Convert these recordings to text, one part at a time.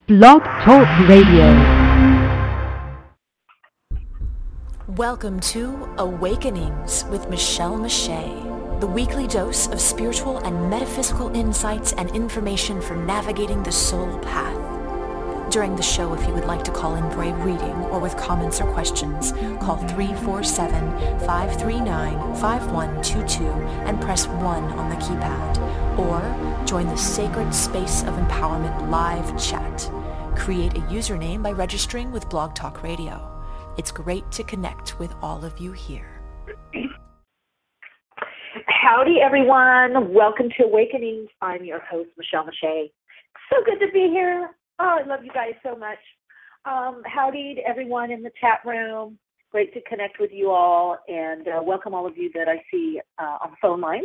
Blog Talk Radio. Welcome to Awakenings with Michelle Mache, the weekly dose of spiritual and metaphysical insights and information for navigating the soul path. During the show, if you would like to call in for a reading or with comments or questions, call 347-539-5122 and press 1 on the keypad. Or join the Sacred Space of Empowerment live chat. Create a username by registering with Blog Talk Radio. It's great to connect with all of you here. Howdy, everyone. Welcome to Awakenings. I'm your host, Michelle Mache. So good to be here. Oh, I love you guys so much. Howdy to everyone in the chat room. Great to connect with you all, and welcome all of you that I see on the phone lines.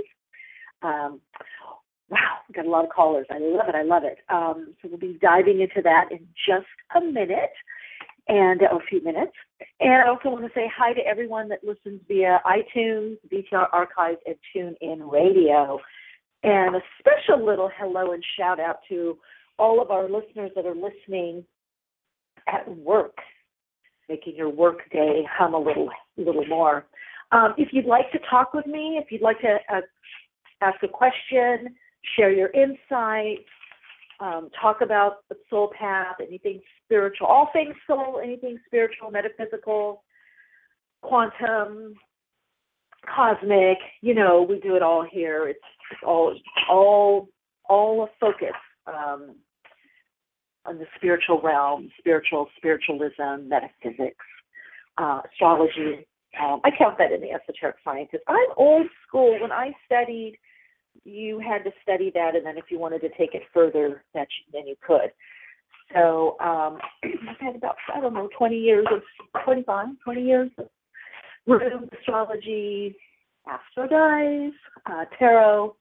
Wow, we've got a lot of callers. I love it. I love it. So we'll be diving into that in just a minute and a few minutes. And I also want to say hi to everyone that listens via iTunes, BTR Archives, and TuneIn Radio. And a special little hello and shout out to all of our listeners that are listening at work, making your work day hum a little more. If you'd like to talk with me, if you'd like to ask a question, share your insights, talk about the soul path, anything spiritual, all things soul, anything spiritual, metaphysical, quantum, cosmic, we do it all here. It's all a focus on the spiritual realm, spiritualism, metaphysics, astrology. I count that in the esoteric sciences. I'm old school. When I studied, you had to study that, and then if you wanted to take it further, then you could. So I've had about, 20 years of room astrology, astro guys, tarot,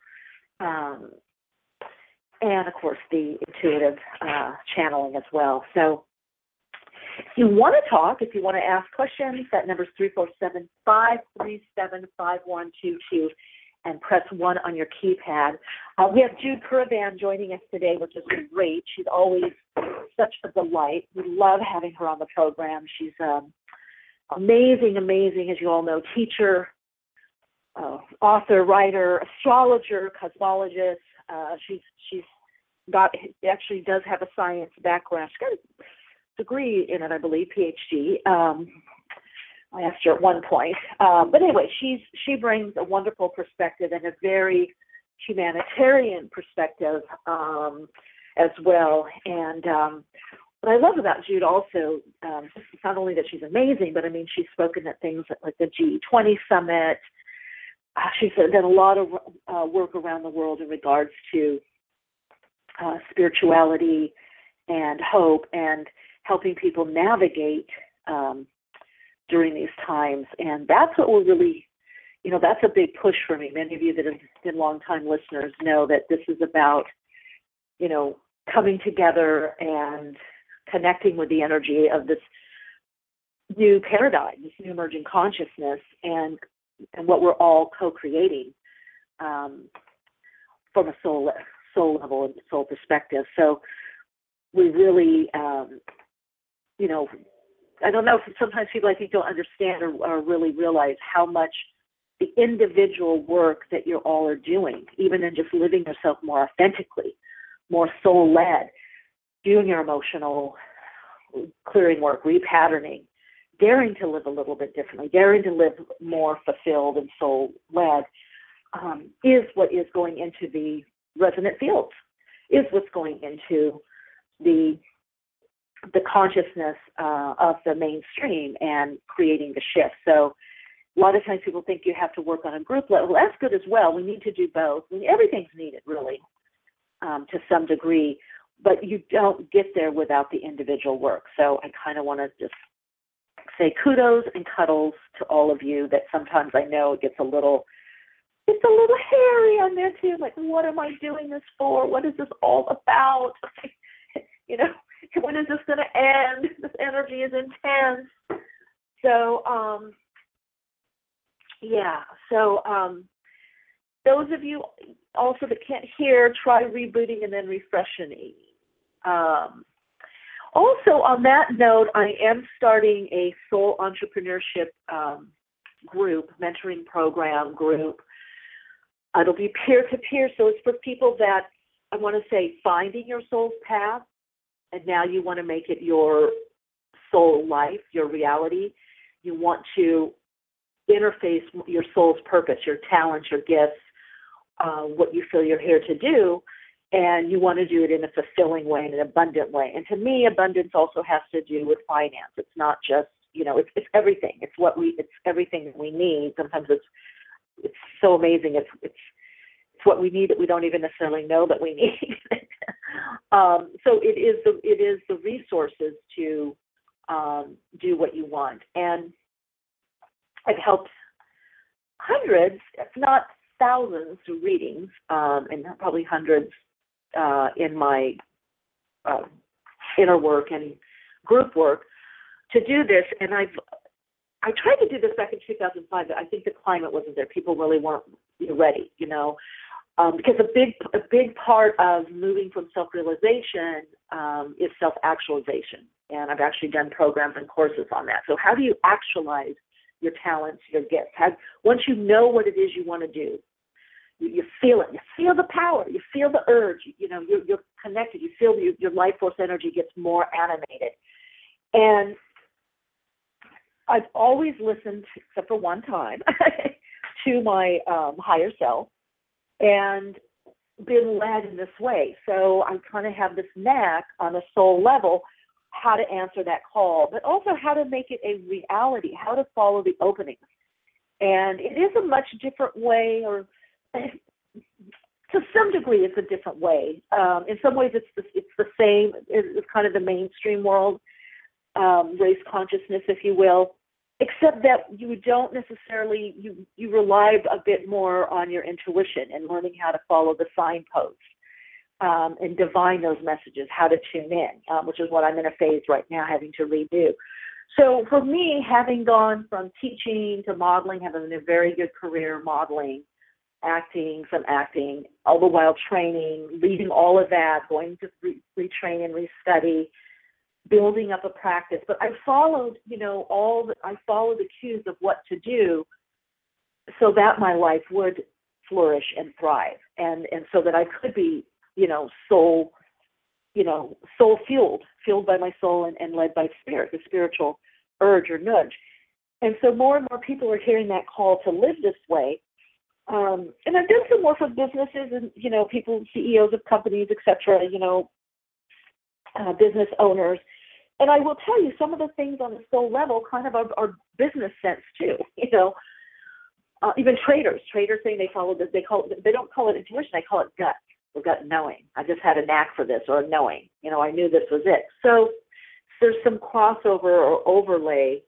and of course the intuitive channeling as well. So if you want to talk, if you want to ask questions, that number is 347-537-5122. And press 1 on your keypad. We have Jude Curavan joining us today, which is great. She's always such a delight. We love having her on the program. She's amazing, as you all know, teacher, author, writer, astrologer, cosmologist. She's actually does have a science background. She's got a degree in it, I believe, PhD. I asked her at one point. But anyway, she brings a wonderful perspective and a very humanitarian perspective as well. And what I love about Jude also, it's not only that she's amazing, but she's spoken at things like the G20 Summit. She's done a lot of work around the world in regards to spirituality and hope and helping people navigate during these times. And that's what we're really, that's a big push for me. Many of you that have been longtime listeners know that this is about, coming together and connecting with the energy of this new paradigm, this new emerging consciousness, and what we're all co-creating from a soul level and soul perspective. So we really, I don't know if sometimes people I think don't understand or really realize how much the individual work that you all are doing, even in just living yourself more authentically, more soul-led, doing your emotional clearing work, repatterning, daring to live a little bit differently, daring to live more fulfilled and soul-led, is what is going into the resonant fields, is what's going into the consciousness of the mainstream and creating the shift. So a lot of times people think you have to work on a group level. That's good as well. We need to do both. Everything's needed, really, to some degree, but you don't get there without the individual work. So I kind of want to just say kudos and cuddles to all of you that sometimes I know it gets a little hairy on there too. Like, what am I doing this for? What is this all about? When is this going to end? This energy is intense. So, those of you also that can't hear, try rebooting and then refreshing. Also, on that note, I am starting a soul entrepreneurship group, mentoring program group. It'll be peer-to-peer, so it's for people that, I want to say, finding your soul's path, and now you want to make it your soul life, your reality. You want to interface your soul's purpose, your talents, your gifts, what you feel you're here to do, and you want to do it in a fulfilling way, in an abundant way. And to me, abundance also has to do with finance. It's not just, it's everything. It's everything that we need. Sometimes it's so amazing. It's what we need that we don't even necessarily know that we need. So it is the resources to do what you want. And I've helped hundreds, if not thousands, through readings, and probably hundreds in my inner work and group work to do this. And I tried to do this back in 2005, but I think the climate wasn't there. People really weren't ready, because a big part of moving from self-realization is self-actualization. And I've actually done programs and courses on that. So how do you actualize your talents, your gifts? Once you know what it is you want to do, you feel it. You feel the power. You feel the urge. You're connected. You feel your life force energy gets more animated. And I've always listened, except for one time, to my higher self and been led in this way. So I kind of have this knack on a soul level how to answer that call, but also how to make it a reality, how to follow the openings. And it is a much different way, or to some degree it's a different way. In some ways it's the same. It's kind of the mainstream world, race consciousness, if you will, except that you don't necessarily, you rely a bit more on your intuition and learning how to follow the signposts. And divine those messages, how to tune in, which is what I'm in a phase right now, having to redo. So for me, having gone from teaching to modeling, having a very good career modeling, some acting, all the while training, leading all of that, going to retrain and restudy, building up a practice. But I followed, I followed the cues of what to do so that my life would flourish and thrive, and so that I could be soul fueled by my soul and led by spirit, the spiritual urge or nudge. And so more and more people are hearing that call to live this way. And I've done some more for businesses and, people, CEOs of companies, et cetera, business owners. And I will tell you, some of the things on the soul level kind of are business sense too, even traders saying they follow this, they don't call it intuition, they call it gut. Or gut knowing. I just had a knack for this, or knowing. I knew this was it. So there's some crossover or overlay,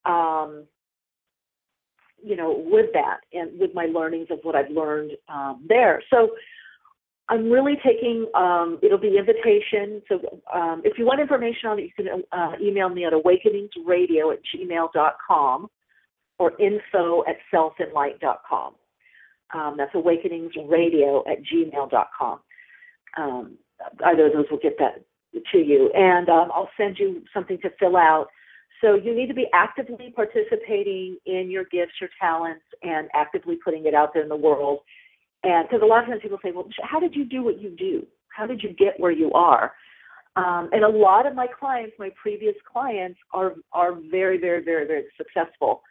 with that and with my learnings of what I've learned there. So I'm really taking, it'll be invitation. So if you want information on it, you can email me at awakeningsradio@gmail.com or info@selfandlight.com. That's awakeningsradio@gmail.com. Either of those will get that to you. And I'll send you something to fill out. So you need to be actively participating in your gifts, your talents, and actively putting it out there in the world. And because a lot of times people say, well, how did you do what you do? How did you get where you are? And a lot of my clients, my previous clients, are very, very, very, very successful.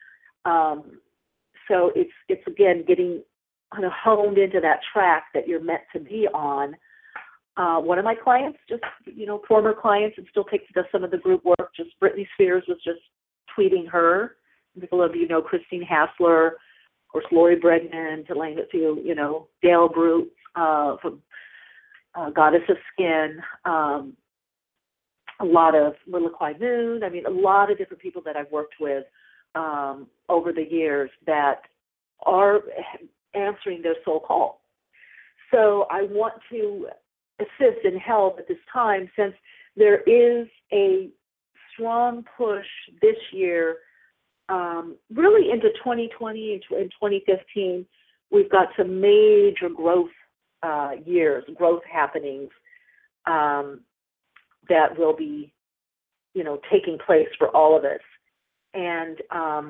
So it's again getting kind of honed into that track that you're meant to be on. One of my clients, just former clients, and still does some of the group work. Just Britney Spears was just tweeting her. People of you know Christine Hassler, of course Lori Bregman, to name a few. Dale Brute from Goddess of Skin. A lot of Little Kwai Moon. I mean, a lot of different people that I've worked with over the years that are answering their soul call. So I want to assist and help at this time, since there is a strong push this year, really into 2020 and 2015. We've got some major growth growth happenings that will be taking place for all of us. And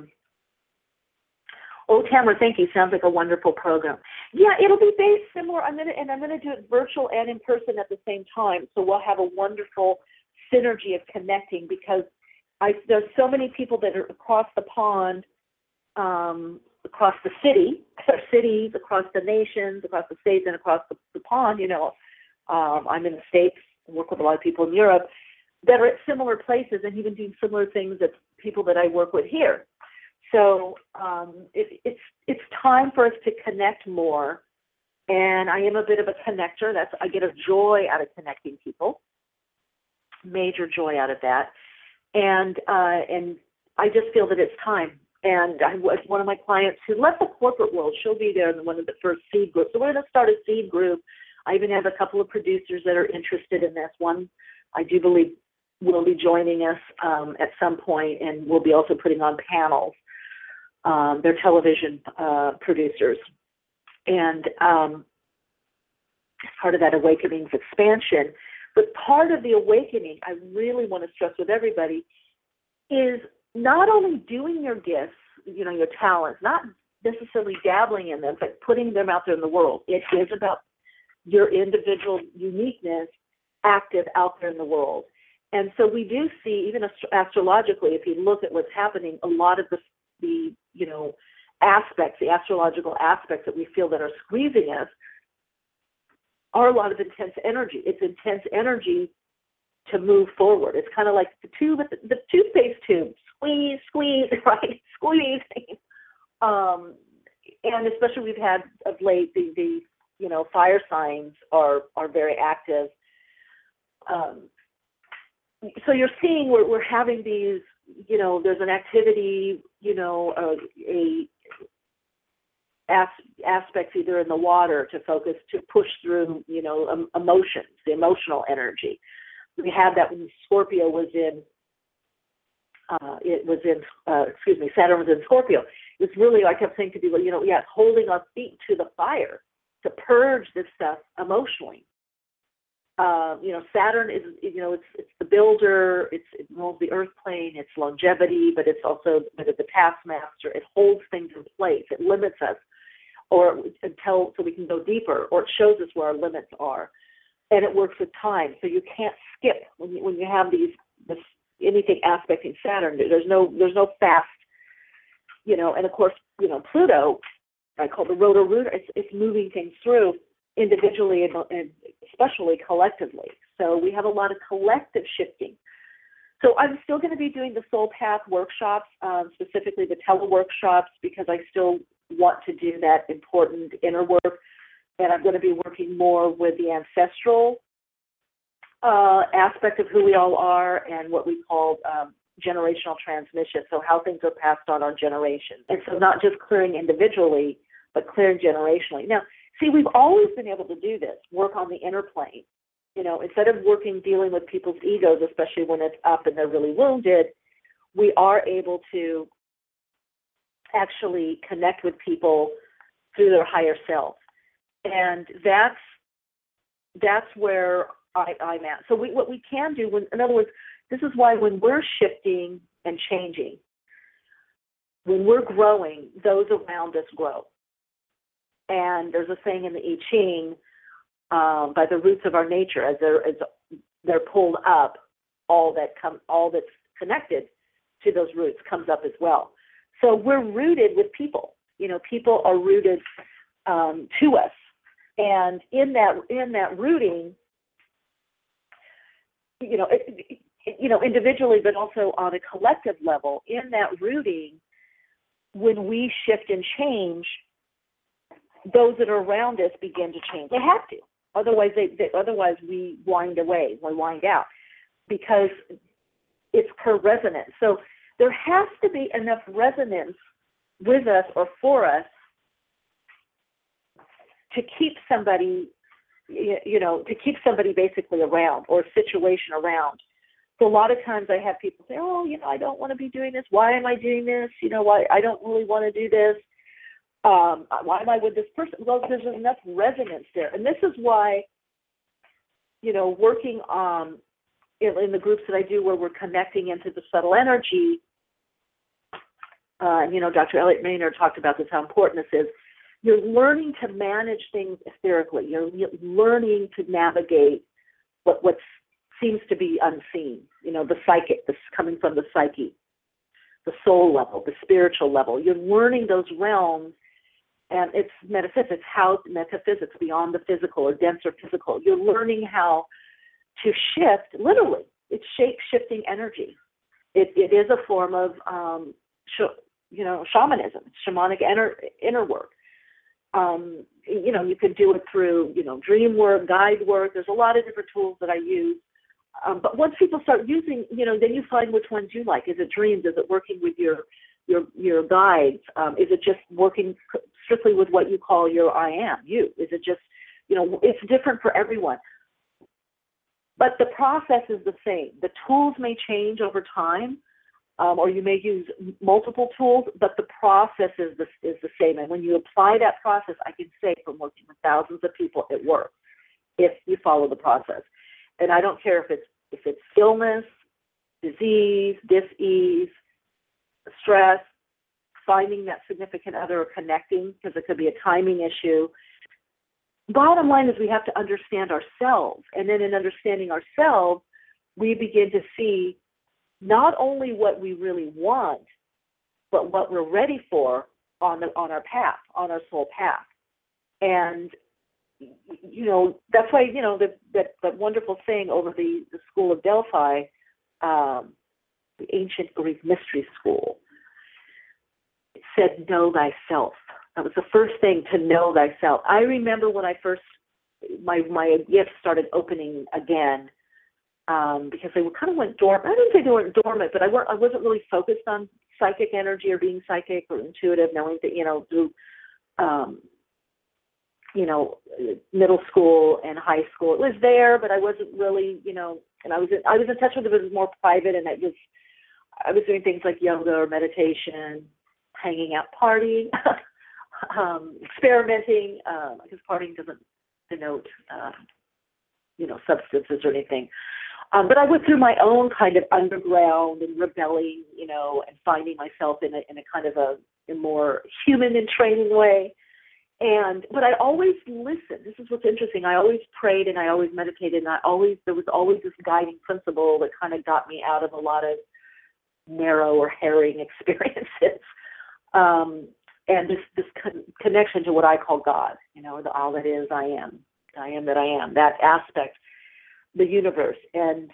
Tamara, thank you. Sounds like a wonderful program. Yeah, it'll be based similar. I'm gonna do it virtual and in person at the same time. So we'll have a wonderful synergy of connecting, because there's so many people that are across the pond, across the cities, across the nations, across the states, and across the pond. I'm in the States, work with a lot of people in Europe that are at similar places and even doing similar things as people that I work with here. So it's time for us to connect more, and I am a bit of a connector. I get a joy out of connecting people, major joy out of that, and I just feel that it's time. And I was one of my clients who left the corporate world. She'll be there in one of the first seed groups. So we're going to start a seed group. I even have a couple of producers that are interested in this. One, I do believe, will be joining us at some point, and we'll be also putting on panels. They're television producers. And part of that Awakenings expansion. But part of the awakening, I really want to stress with everybody, is not only doing your gifts, your talents, not necessarily dabbling in them, but putting them out there in the world. It is about your individual uniqueness active out there in the world. And so we do see, even astrologically, if you look at what's happening, a lot of the aspects, the astrological aspects that we feel that are squeezing us are a lot of intense energy. It's intense energy to move forward. It's kind of like the toothpaste tube, squeeze, right? Squeeze. And especially we've had of late, the fire signs are very active. So you're seeing we're having these, there's an activity, aspects either in the water to focus, to push through, emotions, the emotional energy. We had that when Scorpio was in, Saturn was in Scorpio. It's really, I kept saying to people, holding our feet to the fire to purge this stuff emotionally. Saturn is, it's the builder, it rules the earth plane, it's longevity, but it's also the taskmaster. It holds things in place. It limits us, so we can go deeper, or it shows us where our limits are. And it works with time. So you can't skip when you have anything aspecting Saturn. There's no fast, and of course, Pluto, I call the rotor, it's moving things through individually and especially collectively. So we have a lot of collective shifting. So I'm still going to be doing the Soul Path workshops, specifically the teleworkshops, because I still want to do that important inner work. And I'm going to be working more with the ancestral aspect of who we all are and what we call generational transmission, so how things are passed on our generation. And so not just clearing individually, but clearing generationally. Now, see, we've always been able to do this, work on the inner plane. Instead of dealing with people's egos, especially when it's up and they're really wounded, we are able to actually connect with people through their higher self. And that's where I'm at. So what we can do, in other words, this is why when we're shifting and changing, when we're growing, those around us grow. And there's a saying in the I Ching, by the roots of our nature, as they're pulled up, all that's connected to those roots comes up as well. So we're rooted with people. People are rooted to us, and in that rooting, individually, but also on a collective level, in that rooting, when we shift and change, those that are around us begin to change. They have to. Otherwise we wind away, we wind out, because it's per resonance. So there has to be enough resonance with us or for us to keep somebody, basically around, or a situation around. So a lot of times I have people say, I don't want to be doing this. Why am I doing this? Why I don't really want to do this. Why am I with this person? Well, there's enough resonance there. And this is why, working on in the groups that I do where we're connecting into the subtle energy, Dr. Elliot Maynard talked about this, how important this is. You're learning to manage things etherically. You're learning to navigate what seems to be unseen. The psychic, this coming from the psyche, the soul level, the spiritual level. You're learning those realms, and it's metaphysics, metaphysics beyond the physical or denser physical. You're learning how to shift, literally. It's shape-shifting energy. It is a form of, shamanism, shamanic inner work. You can do it through, dream work, guide work. There's a lot of different tools that I use. But once people start using, then you find which ones you like. Is it dreams? Is it working with your guides? Is it just working strictly with what you call your I am, you? Is it just, it's different for everyone. But the process is the same. The tools may change over time, or you may use multiple tools, but the process is the same. And when you apply that process, I can say from working with thousands of people, it works if you follow the process. And I don't care if it's illness, disease, dis-ease, stress, finding that significant other or connecting, because it could be a timing issue. Bottom line is we have to understand ourselves. And then in understanding ourselves, we begin to see not only what we really want, but what we're ready for on our path, on our soul path. And that's why, that wonderful saying over the School of Delphi, the ancient Greek mystery school, it said, know thyself. That was the first thing, to know thyself. I remember when I first, my gifts started opening again, because they kind of went dormant. I didn't say they weren't dormant, but I wasn't really focused on psychic energy or being psychic or intuitive, knowing that, through, middle school and high school. It was there, but I wasn't really, and I was in touch with it, but it was more private, and I was doing things like yoga or meditation, hanging out, partying, experimenting, because partying doesn't denote, substances or anything. But I went through my own kind of underground and rebelling, and finding myself in a kind of a more human and training way. But I always listened. This is what's interesting. I always prayed and I always meditated, and there was always this guiding principle that kind of got me out of a lot of narrow or harrowing experiences. And this connection to what I call God, the all that is, I am that I am, that aspect, the universe, and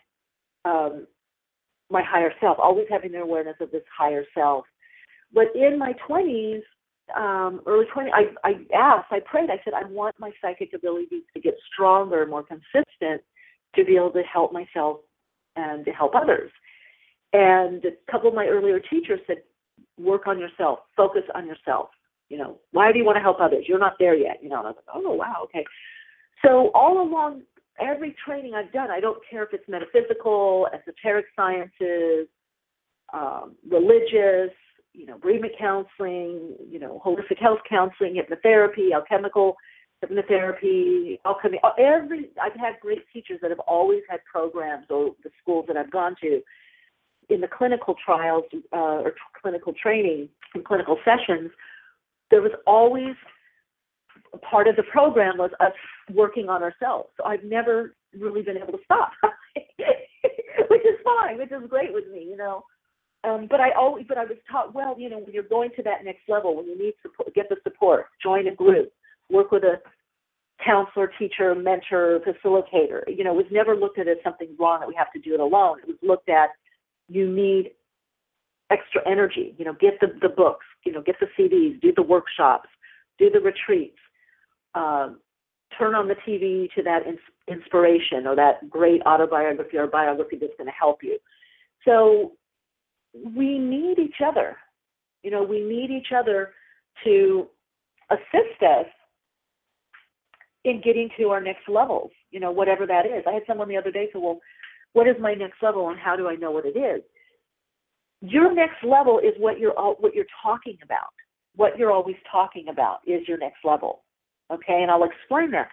my higher self, always having the awareness of this higher self. But in my 20s, early 20s, I prayed, I said, I want my psychic abilities to get stronger, more consistent, to be able to help myself and to help others. And a couple of my earlier teachers said, work on yourself, focus on yourself. Why do you want to help others? You're not there yet. And I was like, oh, wow, okay. So all along, every training I've done, I don't care if it's metaphysical, esoteric sciences, religious, bereavement counseling, holistic health counseling, hypnotherapy, alchemical hypnotherapy, alchemy. I've had great teachers that have always had programs, or the schools that I've gone to, in the clinical trials or clinical training and clinical sessions. There was always part of the program was us working on ourselves. So I've never really been able to stop, which is fine, which is great with me, But I was taught, well, when you're going to that next level, when you need support, get the support, join a group, work with a counselor, teacher, mentor, facilitator. It was never looked at as something wrong that we have to do it alone. It was looked at, you need extra energy, get the books, get the CDs, do the workshops, do the retreats, turn on the TV to that inspiration or that great autobiography or biography that's going to help you. So we need each other. We need each other to assist us in getting to our next levels, whatever that is. I had someone the other day say, well, what is my next level and how do I know what it is? Your next level is what you're talking about. What you're always talking about is your next level. Okay, and I'll explain that.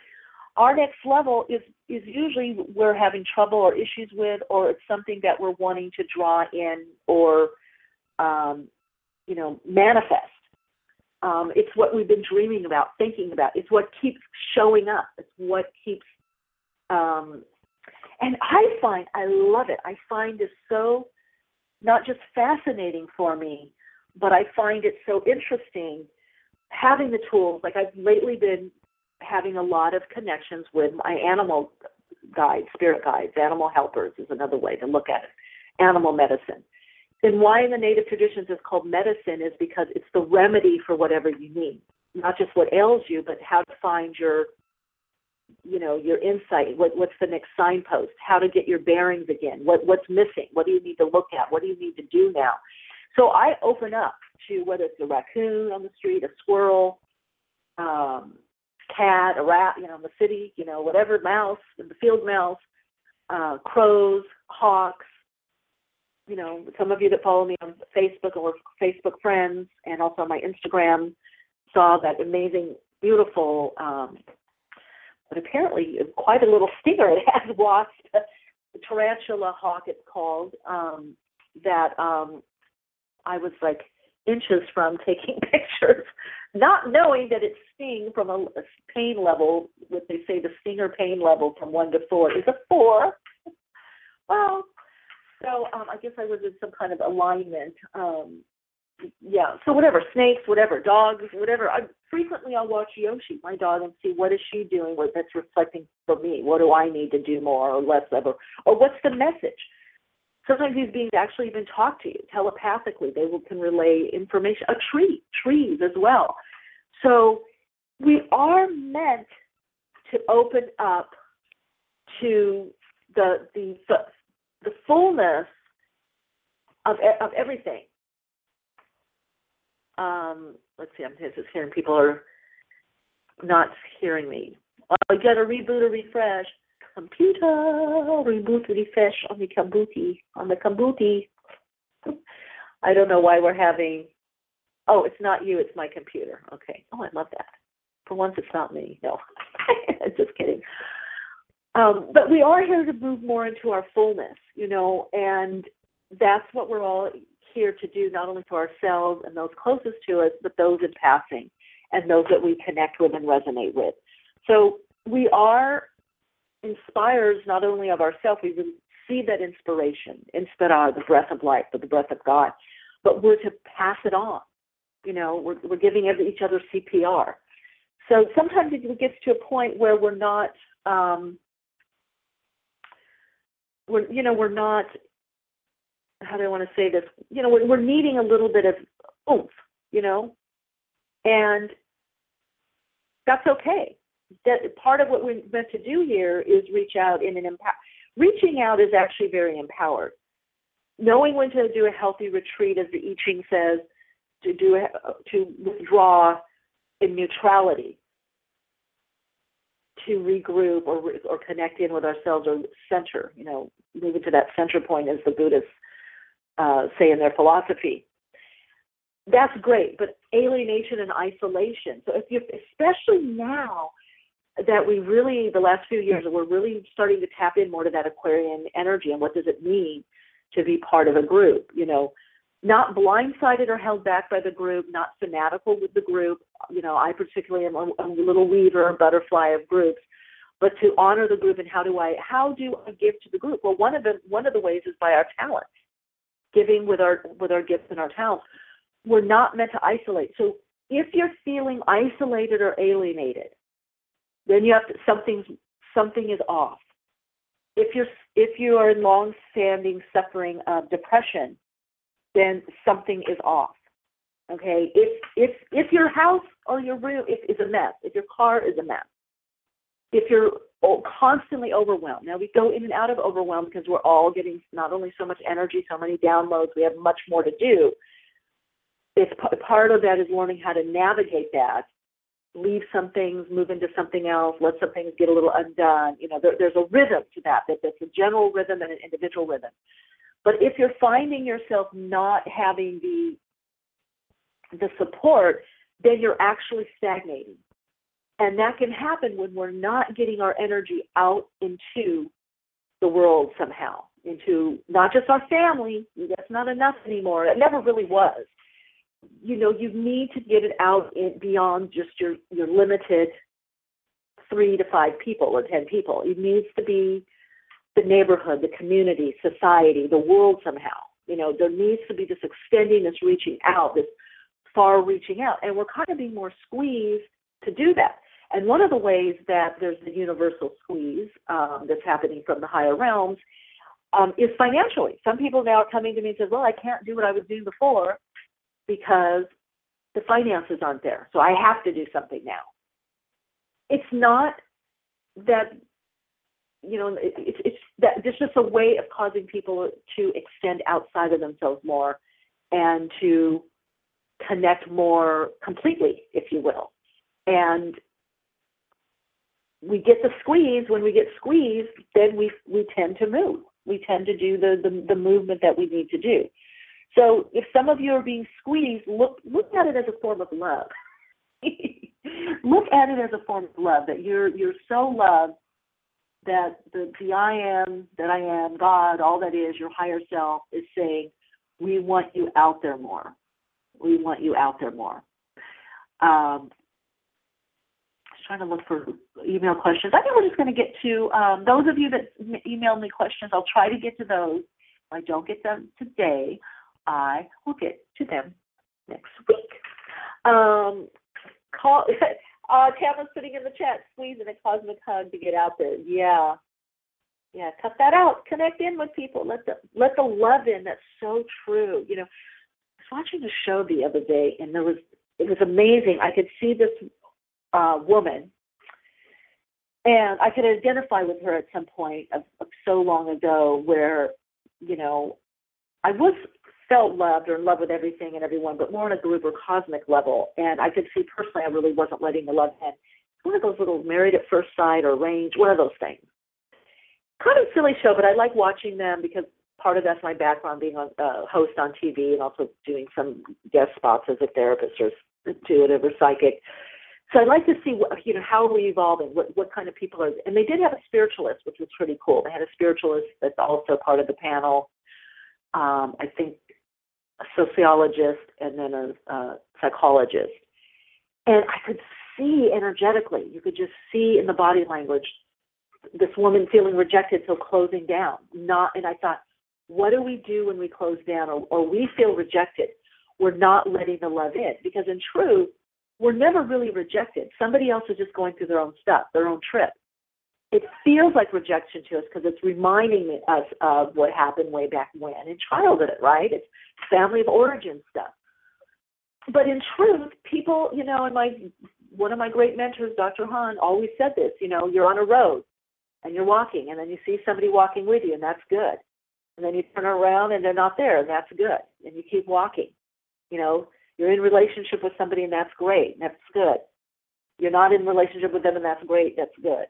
Our next level is usually we're having trouble or issues with, or it's something that we're wanting to draw in or, manifest. It's what we've been dreaming about, thinking about. It's what keeps showing up. It's what keeps, and I love it. I find this so not just fascinating for me, but I find it so interesting having the tools. Like I've lately been having a lot of connections with my animal guides, spirit guides, animal helpers is another way to look at it, animal medicine. And why in the native traditions it's called medicine is because it's the remedy for whatever you need, not just what ails you, but how to find your insight, what's the next signpost, how to get your bearings again, what's missing, what do you need to look at, what do you need to do now. So I open up to whether it's a raccoon on the street, a squirrel, cat, a rat, in the city, whatever, mouse, the field mouse, crows, hawks. Some of you that follow me on Facebook or Facebook friends and also on my Instagram saw that amazing, beautiful, but apparently quite a little stinger it has wasp, the tarantula hawk it's called, that I was like inches from taking pictures, not knowing that its sting from a pain level, what they say the stinger pain level from 1 to 4 is a 4. Well, so I guess I was in some kind of alignment. So whatever, snakes, whatever, dogs, whatever. I'll watch Yoshi, my dog, and see what is she doing that's reflecting for me. What do I need to do more or less of, or what's the message? Sometimes these beings actually even talk to you telepathically. They can relay information. Trees as well. So we are meant to open up to the fullness of everything. Let's see, I'm just hearing people are not hearing me. I got to reboot or refresh. Computer, reboot, refresh on the Kambuti. I don't know why we're having, it's not you, it's my computer. Okay. Oh, I love that. For once, it's not me. No, just kidding. But we are here to move more into our fullness, and that's what we're all here to do, not only for ourselves and those closest to us, but those in passing and those that we connect with and resonate with. So we are inspires not only of ourselves, we receive that inspiration, inspira, the breath of life, the breath of God, but we're to pass it on. We're giving each other CPR. So sometimes it gets to a point where we're not, we're not, how do I want to say this? We're needing a little bit of oomph, and that's okay. That part of what we're meant to do here is reach out in an reaching out is actually very empowered. Knowing when to do a healthy retreat, as the I Ching says, to withdraw in neutrality, to regroup or connect in with ourselves or center, moving to that center point, as the Buddhists say in their philosophy. That's great, but alienation and isolation. So especially now that we really, the last few years, we're really starting to tap in more to that Aquarian energy and what does it mean to be part of a group, not blindsided or held back by the group, not fanatical with the group. I particularly am a little weaver, butterfly of groups, but to honor the group and how do I give to the group? Well, one of the ways is by our talent, giving with our gifts and our talents. We're not meant to isolate. So if you're feeling isolated or alienated, then you have to, something is off. If you are in long-standing suffering of depression, then something is off. Okay? If your house or your room is a mess, if your car is a mess, if you're constantly overwhelmed. Now we go in and out of overwhelm because we're all getting not only so much energy, so many downloads, we have much more to do. It's part of that is learning how to navigate that, leave some things, move into something else, let some things get a little undone. There's a rhythm to that. That's a general rhythm and an individual rhythm. But if you're finding yourself not having the support, then you're actually stagnating. And that can happen when we're not getting our energy out into the world somehow, into not just our family. That's not enough anymore. It never really was. You need to get it out beyond just your limited 3 to 5 people or 10 people. It needs to be the neighborhood, the community, society, the world somehow. There needs to be this extending, this reaching out, this far reaching out. And we're kind of being more squeezed to do that. And one of the ways that there's the universal squeeze that's happening from the higher realms is financially. Some people now are coming to me and say, well, I can't do what I was doing before because the finances aren't there. So I have to do something now. It's not that, it's just a way of causing people to extend outside of themselves more and to connect more completely, if you will. And we get the squeeze. When we get squeezed, then we tend to move. We tend to do the movement that we need to do. So if some of you are being squeezed, look at it as a form of love. Look at it as a form of love, that you're so loved that the I am, God, all that is, your higher self is saying, we want you out there more. We want you out there more. Trying to look for email questions. I think we're just going to get to those of you that emailed me questions. I'll try to get to those. If I don't get them today, I will get to them next week. Tamara's putting in the chat, squeezing a cosmic hug to get out there. Yeah, cut that out. Connect in with people. Let the love in. That's so true. I was watching a show the other day, and it was amazing. I could see this woman, and I could identify with her at some point of so long ago where, I felt loved or in love with everything and everyone, but more on a group or cosmic level. And I could see personally I really wasn't letting the love in. It's one of those little Married at First Sight or Arranged, one of those things. Kind of a silly show, but I like watching them because part of that's my background, being a host on TV and also doing some guest spots as a therapist or intuitive or psychic. So I'd like to see, how are we evolving? What kind of people are, and they did have a spiritualist, which was pretty cool. They had a spiritualist that's also part of the panel. I think a sociologist and then a psychologist. And I could see energetically, you could just see in the body language, this woman feeling rejected, so closing down. And I thought, what do we do when we close down or we feel rejected? We're not letting the love in, because in truth, we're never really rejected. Somebody else is just going through their own stuff, their own trip. It feels like rejection to us because it's reminding us of what happened way back when in childhood, right? It's family of origin stuff. But in truth, people, and one of my great mentors, Dr. Hahn, always said this, you're on a road and you're walking, and then you see somebody walking with you, and that's good. And then you turn around and they're not there, and that's good. And you keep walking. You're in relationship with somebody, and that's great. That's good. You're not in relationship with them, and that's great. That's good.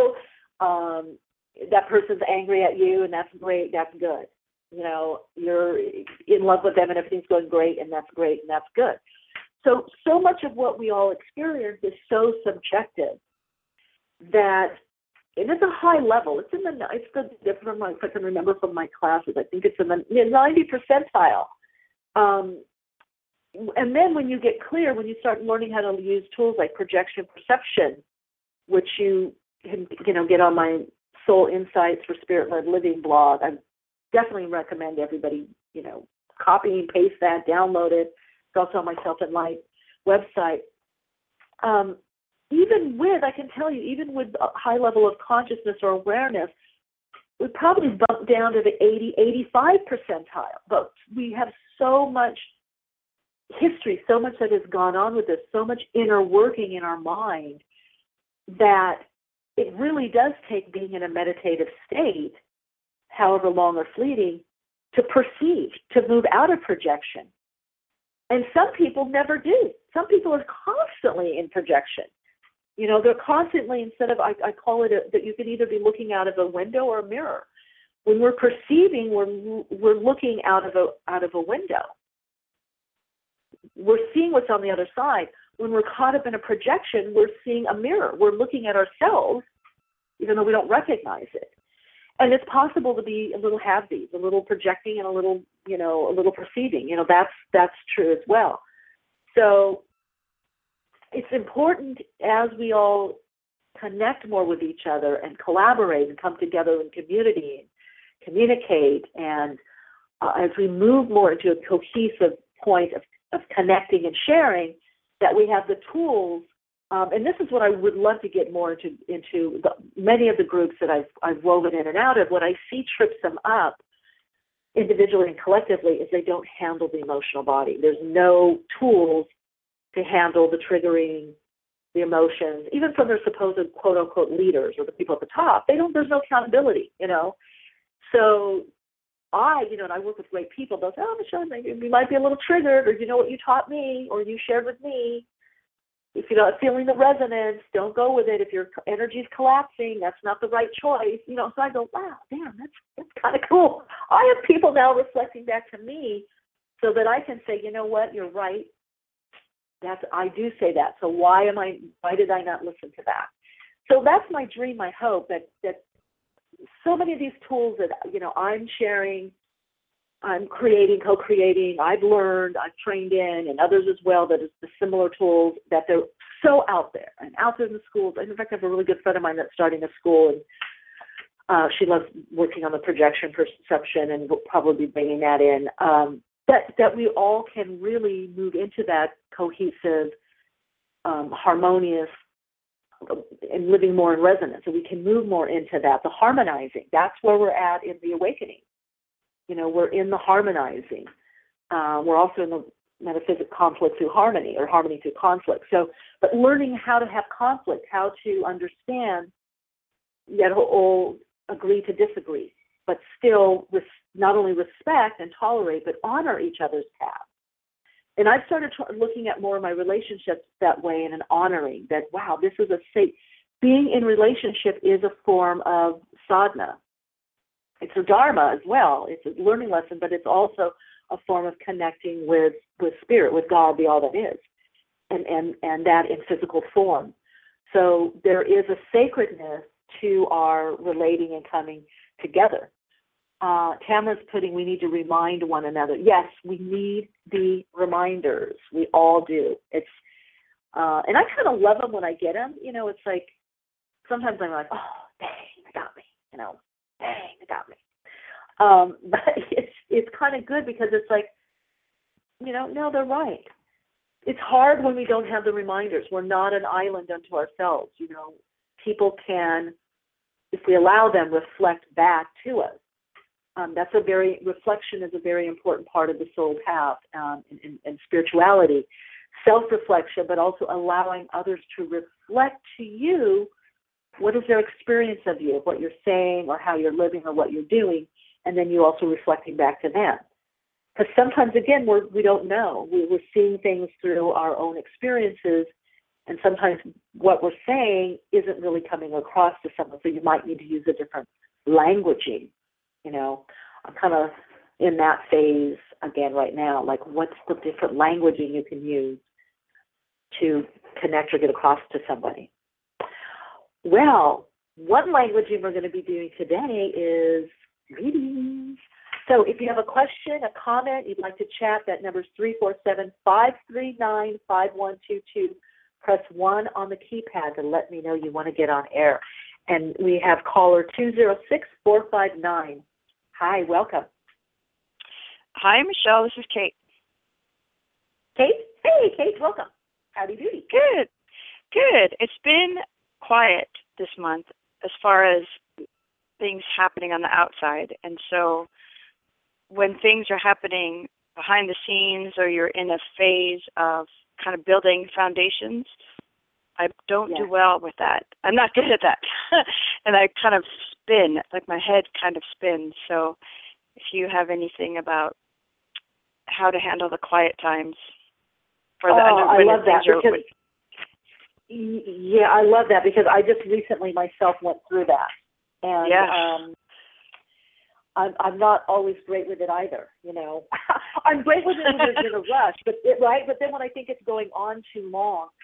That person's angry at you, and that's great. That's good. You're in love with them, and everything's going great, and that's great, and that's good. So much of what we all experience is so subjective that, and it's a high level. It's the different. If I can remember from my classes, I think it's in the 90 percentile. And then when you get clear, when you start learning how to use tools like projection perception, which you can get on my Soul Insights for Spirit-Led Living blog, I definitely recommend everybody copy and paste that, download it. It's also on my Self and Light website. I can tell you, even with a high level of consciousness or awareness, we probably bump down to the 80, 85 percentile. But we have so much history, so much that has gone on with this, so much inner working in our mind that it really does take being in a meditative state, however long or fleeting, to perceive, to move out of projection. And some people never do. Some people are constantly in projection. They're constantly, instead of, I call it that you could either be looking out of a window or a mirror. When we're perceiving, we're looking out of a window. We're seeing what's on the other side, when we're caught up in a projection, we're seeing a mirror. We're looking at ourselves, even though we don't recognize it. And it's possible to be a little halvesies, a little projecting and a little, a little perceiving. That's true as well. So it's important as we all connect more with each other and collaborate and come together in community and communicate, and as we move more into a cohesive point of connecting and sharing, that we have the tools. And this is what I would love to get more into many of the groups that I've woven in and out of. What I see trips them up individually and collectively is they don't handle the emotional body. There's no tools to handle the triggering, the emotions, even from their supposed quote unquote leaders or the people at the top. There's no accountability, So and I work with great people. They'll say, "Oh, Michelle, you might be a little triggered, or you know what you taught me, or you shared with me. If you're not feeling the resonance, don't go with it. If your energy's collapsing, that's not the right choice." So I go, "Wow, damn, that's kind of cool." I have people now reflecting back to me so that I can say, "You know what, you're right. I do say that. So why did I not listen to that?" So that's my dream, my hope, that so many of these tools that, I'm sharing, I'm creating, co-creating, I've learned, I've trained in, and others as well, that is the similar tools, that they're so out there and out there in the schools. In fact, I have a really good friend of mine that's starting a school, and she loves working on the projection perception, and we'll probably be bringing that in, that we all can really move into that cohesive, harmonious, and living more in resonance. So we can move more into that, the harmonizing. That's where we're at in the awakening. We're in the harmonizing. We're also in the metaphysic conflict through harmony, or harmony through conflict. So, but learning how to have conflict, how to understand, yet all agree to disagree, but still not only respect and tolerate, but honor each other's path. And I've started looking at more of my relationships that way, and an honoring that, wow, this is being in relationship is a form of sadhana. It's a dharma as well. It's a learning lesson, but it's also a form of connecting with spirit, with God, the all that is, and that in physical form. So there is a sacredness to our relating and coming together. Tamara's putting, we need to remind one another. Yes, we need the reminders. We all do. It's, and I kind of love them when I get them. It's like, sometimes I'm like, oh, dang, they got me. Dang, they got me. But it's kind of good, because it's like, no, they're right. It's hard when we don't have the reminders. We're not an island unto ourselves. People can, if we allow them, reflect back to us. Reflection is a very important part of the soul path, and spirituality, self-reflection, but also allowing others to reflect to you what is their experience of you, of what you're saying or how you're living or what you're doing, and then you also reflecting back to them. Because sometimes, again, we don't know. We're seeing things through our own experiences, and sometimes what we're saying isn't really coming across to someone, so you might need to use a different languaging. I'm kind of in that phase again right now. Like, what's the different languaging you can use to connect or get across to somebody? Well, one languaging we're going to be doing today is readings. So if you have a question, a comment, you'd like to chat, that number is 347-539-5122. Press 1 on the keypad to let me know you want to get on air. And we have caller 206-459. Hi, welcome. Hi, Michelle. This is Kate. Kate? Hey, Kate, welcome. Howdy doody. Good. It's been quiet this month as far as things happening on the outside. And so when things are happening behind the scenes, or you're in a phase of kind of building foundations, I don't do well with that. I'm not good at that. And I kind of spin, like my head kind of spins. So if you have anything about how to handle the quiet times for the I love that. I love that, because I just recently myself went through that. And I'm not always great with it either, I'm great with it when there's in a rush, but then when I think it's going on too long,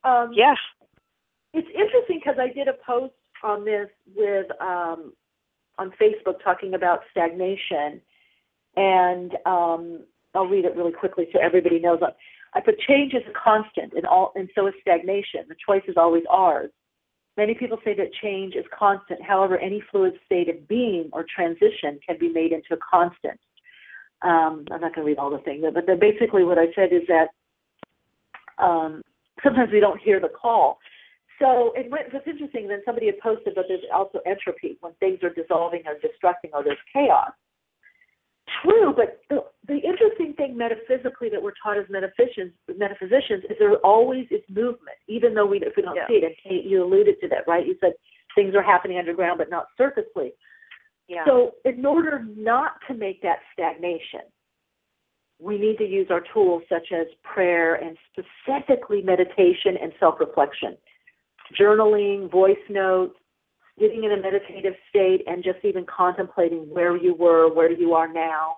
Yeah. It's interesting because I did a post on this with on Facebook talking about stagnation, and I'll read it really quickly so everybody knows. I put change is a constant, and so is stagnation. The choice is always ours. Many people say that change is constant. However, any fluid state of being or transition can be made into a constant. I'm not going to read all the things, but basically what I said is that sometimes we don't hear the call. So what's interesting, then somebody had posted that there's also entropy when things are dissolving or destructing or there's chaos. True, but the interesting thing metaphysically that we're taught as metaphysicians is there always is movement, even though if we don't see it. And Kate, you alluded to that, right? You said things are happening underground but not surfacely. Yeah. So in order not to make that stagnation, we need to use our tools such as prayer and specifically meditation and self-reflection, journaling, voice notes, getting in a meditative state and just even contemplating where you were, where you are now,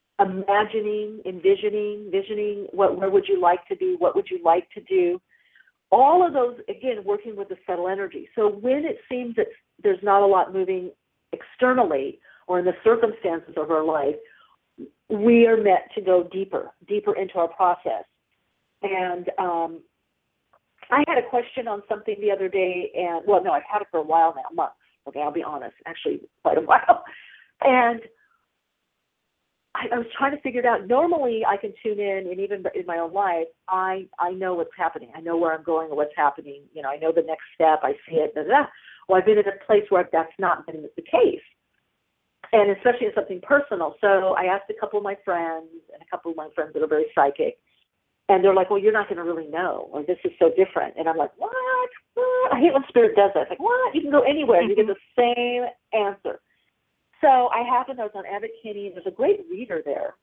envisioning where would you like to be, what would you like to do. All of those, again, working with the subtle energy. So when it seems that there's not a lot moving externally or in the circumstances of our life, we are meant to go deeper into our process. And I had a question on something the other day, and I've had it for a while now, months. Okay, I'll be honest, actually quite a while. And I was trying to figure it out. Normally, I can tune in, and even in my own life, I know what's happening. I know where I'm going or what's happening. You know, I know the next step. I see it. Well, I've been in a place where that's not been the case, and especially in something personal. So I asked a couple of my friends, and a couple of my friends that are very psychic, and they're like, well, you're not going to really know, or this is so different. And I'm like, what? I hate when spirit does that. It's like, what? You can go anywhere. You get the same answer. So I happened, I was on Abbott Kinney, and there's a great reader there.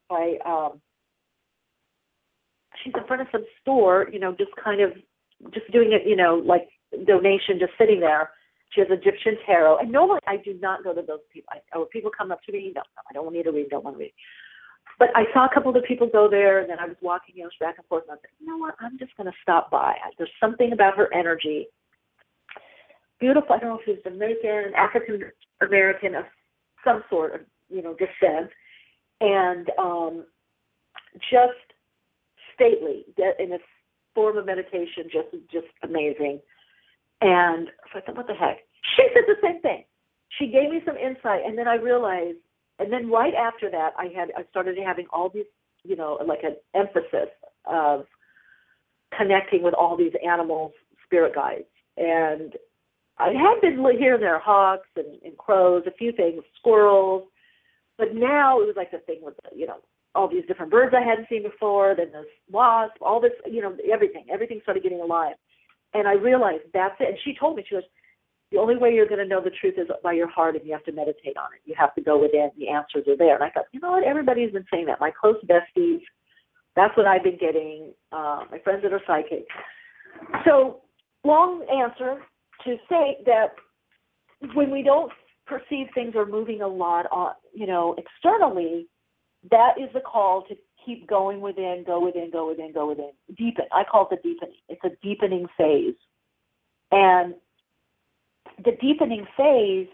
She's in front of some store, just doing it, like donation, just sitting there. She has Egyptian tarot. And normally I do not go to those people. People come up to me, no, I don't need to read, don't want to read. But I saw a couple of the people go there, and then I was walking, back and forth, and I was like, you know what, I'm just going to stop by. There's something about her energy. Beautiful. I don't know if she's Dominican, African-American of some sort of, descent, and just stately, in a form of meditation, just amazing. And so I thought, what the heck? She said the same thing. She gave me some insight, and then I realized, and then right after that, I started having all these, like an emphasis of connecting with all these animals, spirit guides. And I had been here and there, hawks and crows, a few things, squirrels. But now it was like the thing with, all these different birds I hadn't seen before, then this wasp, all this, everything started getting alive. And I realized that's it. And she told me, she goes, the only way you're going to know the truth is by your heart, and you have to meditate on it. You have to go within. The answers are there. And I thought, you know what? Everybody's been saying that. My close besties, that's what I've been getting. My friends that are psychic. So, long answer to say that when we don't perceive things are moving a lot, externally, that is the call to keep going within, go within, go within, go within. Deepen. I call it the deepening. It's a deepening phase. And the deepening phase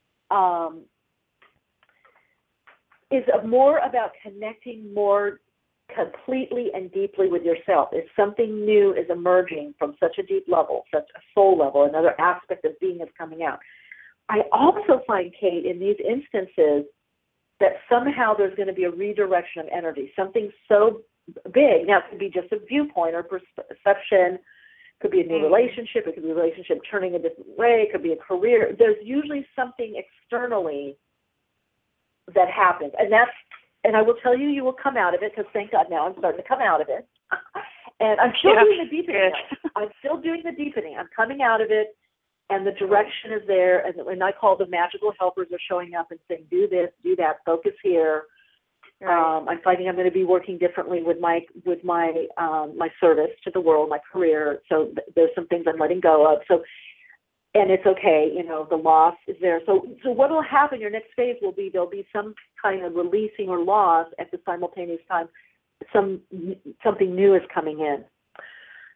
is more about connecting more completely and deeply with yourself. If something new is emerging from such a deep level, such a soul level, another aspect of being is coming out. I also find, Kate, in these instances, that somehow there's going to be a redirection of energy, something so big. Now, it could be just a viewpoint or perception. It could be a new relationship. It could be a relationship turning a different way. It could be a career. There's usually something externally that happens. And I will tell you, you will come out of it, because thank God now I'm starting to come out of it. And I'm still doing the deepening. I'm still doing the deepening. I'm coming out of it, and the direction is there. And I call the magical helpers are showing up and saying, do this, do that, focus here. Right. I'm finding I'm going to be working differently with my my service to the world, my career. So there's some things I'm letting go of. So, and it's okay, the loss is there. So what will happen? Your next phase will be there'll be some kind of releasing or loss at the simultaneous time. Something new is coming in.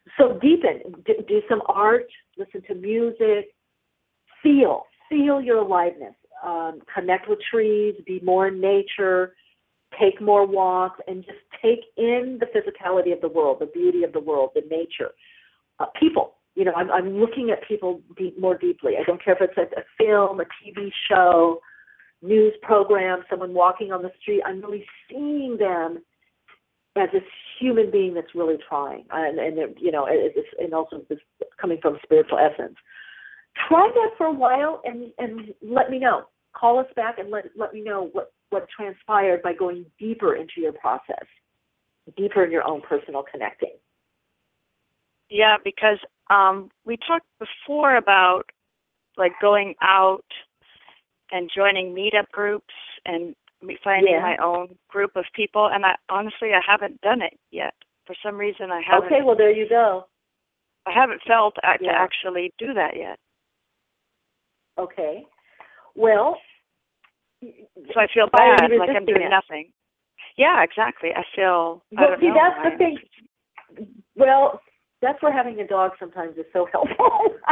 So deepen, do some art, listen to music, feel your aliveness, connect with trees, be more in nature, take more walks, and just take in the physicality of the world, the beauty of the world, the nature. People, I'm looking at people more deeply. I don't care if it's a film, a TV show, news program, someone walking on the street. I'm really seeing them as this human being that's really trying, and also this coming from spiritual essence. Try that for a while and let me know. Call us back and let me know what transpired by going deeper into your process, deeper in your own personal connecting. Yeah, because we talked before about like going out and joining meetup groups and finding my own group of people, and I haven't done it yet. For some reason, I haven't. Okay, well, there you go. I haven't felt to actually do that yet. Okay. Well, so I feel bad, like I'm doing nothing. Yeah, exactly. I feel. Well, that's the thing. Well, that's where having a dog sometimes is so helpful.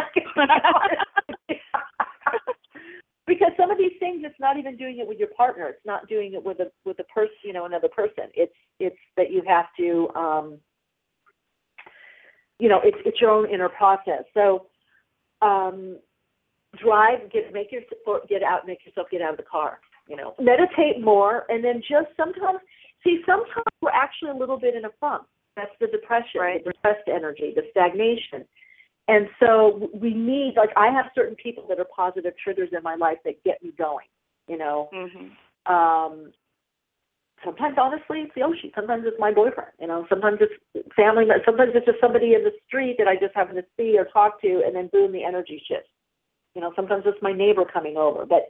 Because some of these things, it's not even doing it with your partner. It's not doing it with a person, another person. It's that you have to, it's your own inner process. So, drive, get out, make yourself get out of the car. Meditate more, and then just sometimes we're actually a little bit in a funk. That's the depression, right? The depressed energy, the stagnation. And so we need, like, I have certain people that are positive triggers in my life that get me going, Mm-hmm. Sometimes, honestly, it's Yoshi. Sometimes it's my boyfriend, Sometimes it's family. Sometimes it's just somebody in the street that I just happen to see or talk to, and then boom, the energy shifts. Sometimes it's my neighbor coming over. But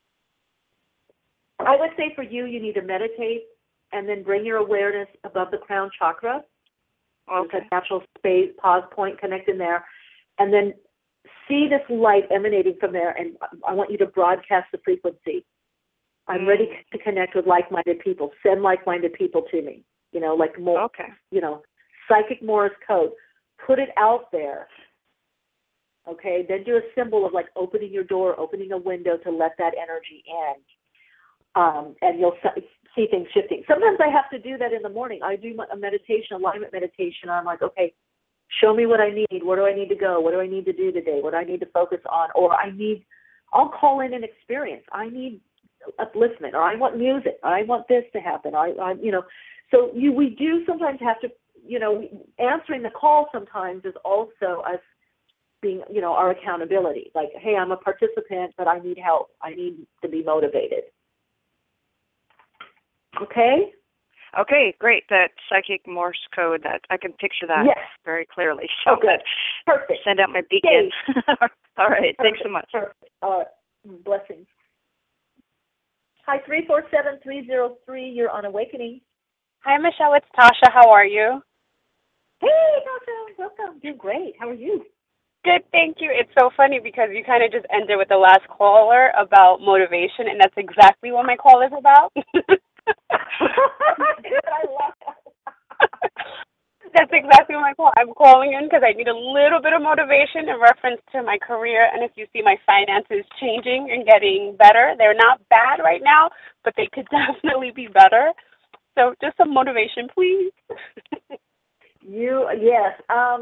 I would say for you need to meditate and then bring your awareness above the crown chakra. Okay. It's a natural space, pause point, connect in there. And then see this light emanating from there, and I want you to broadcast the frequency. I'm ready to connect with like-minded people. Send like-minded people to me. Like more. Okay. Psychic Morse code. Put it out there. Okay. Then do a symbol of like opening your door, opening a window to let that energy in, and you'll see things shifting. Sometimes I have to do that in the morning. I do a meditation, alignment meditation. I'm like, okay, show me what I need. Where do I need to go? What do I need to do today? What do I need to focus on? Or I'll call in an experience. I need upliftment, or I want music. I want this to happen. So we do sometimes have to, answering the call sometimes is also us being, our accountability. Like, hey, I'm a participant, but I need help. I need to be motivated. Okay? Okay, great. That psychic Morse code, that I can picture that very clearly. So good. Perfect. Send out my beacon. All right. Perfect. Thanks so much. Perfect. Blessings. Hi, 347-303. You're on Awakening. Hi, Michelle. It's Tasha. How are you? Hey, Tasha. Welcome. Doing great. How are you? Good, thank you. It's so funny because you kind of just ended with the last caller about motivation, and that's exactly what my call is about. I love that. That's exactly my call. I'm calling in because I need a little bit of motivation in reference to my career, and if you see my finances changing and getting better, they're not bad right now, but they could definitely be better. So just some motivation, please. Yes.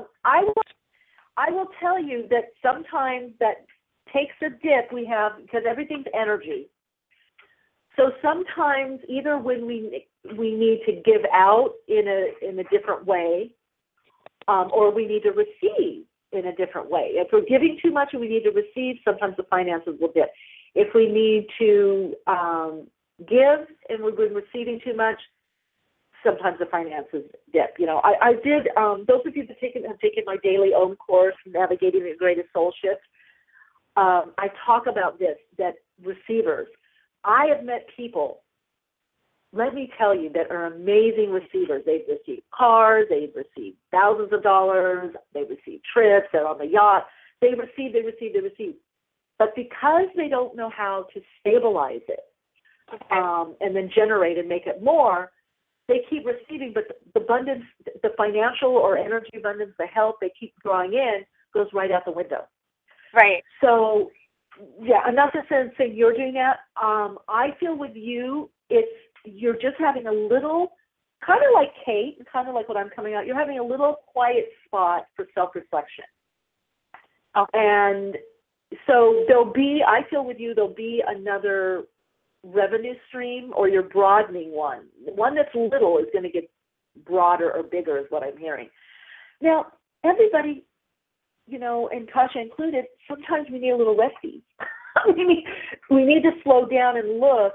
I will tell you that sometimes that takes a dip we have because everything's energy. So sometimes either when we need to give out in a different way, or we need to receive in a different way. If we're giving too much and we need to receive, sometimes the finances will dip. If we need to give and we've been receiving too much, sometimes the finances dip. I did. Those of you that have taken my daily OM course, Navigating the Greatest Soul Shift, I talk about this, that receivers. I have met people, let me tell you, that are amazing receivers. They've received cars, they've received thousands of dollars, they've received trips, they're on the yacht. They receive. But because they don't know how to stabilize it, and then generate and make it more, they keep receiving, but the abundance, the financial or energy abundance, the health they keep drawing in goes right out the window. Right. So, yeah, I'm not just saying you're doing that. I feel with you, you're just having a little, kind of like Kate, kind of like what I'm coming out, you're having a little quiet spot for self-reflection. Okay. And so I feel with you, there'll be another revenue stream, or you're broadening one. One that's little is going to get broader or bigger is what I'm hearing. Now, everybody, and Tasha included, sometimes we need a little rescue. we need to slow down and look.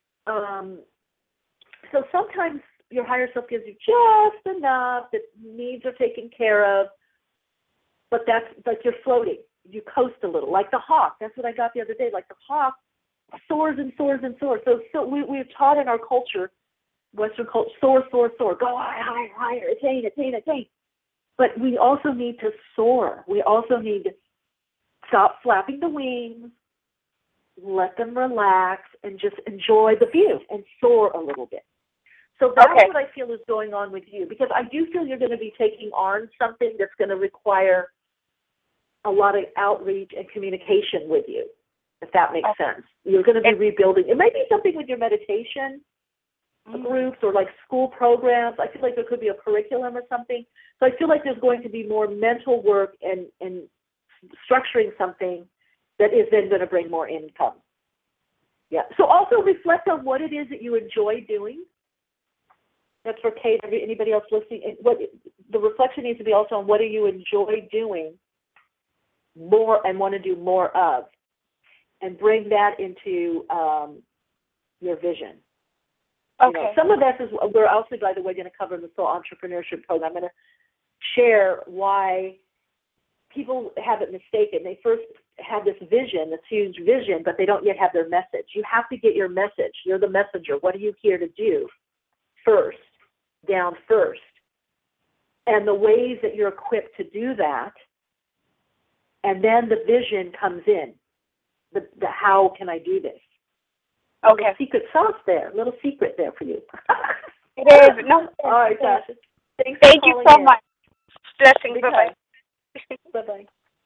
So sometimes your higher self gives you just enough that needs are taken care of, but that's like you're floating. You coast a little, like the hawk. That's what I got the other day. Like the hawk soars and soars and soars. So we've taught in our culture, Western culture, soar, soar, soar, go higher, higher, higher, attain, attain, attain. But we also need to soar. We also need to stop flapping the wings, let them relax, and just enjoy the view and soar a little bit. So that's what I feel is going on with you, because I do feel you're going to be taking on something that's going to require a lot of outreach and communication with you, if that makes sense. You're going to be rebuilding. It might be something with your meditation groups or like school programs. I feel like there could be a curriculum or something. So I feel like there's going to be more mental work and structuring something that is then going to bring more income. Yeah. So also reflect on what it is that you enjoy doing. That's for Kate, anybody else listening. And what the reflection needs to be also on what do you enjoy doing more and want to do more of, and bring that into your vision. Okay. Some of that is, we're also, by the way, going to cover in the Soul Entrepreneurship Program. I'm going to share why people have it mistaken. They first have this vision, this huge vision, but they don't yet have their message. You have to get your message. You're the messenger. What are you here to do first, down first? And the ways that you're equipped to do that, and then the vision comes in. The how can I do this? Okay. Little secret sauce there, little secret there for you. It is. No. All right, Tasha. Thank you so much. Blessings. Bye-bye. Bye-bye.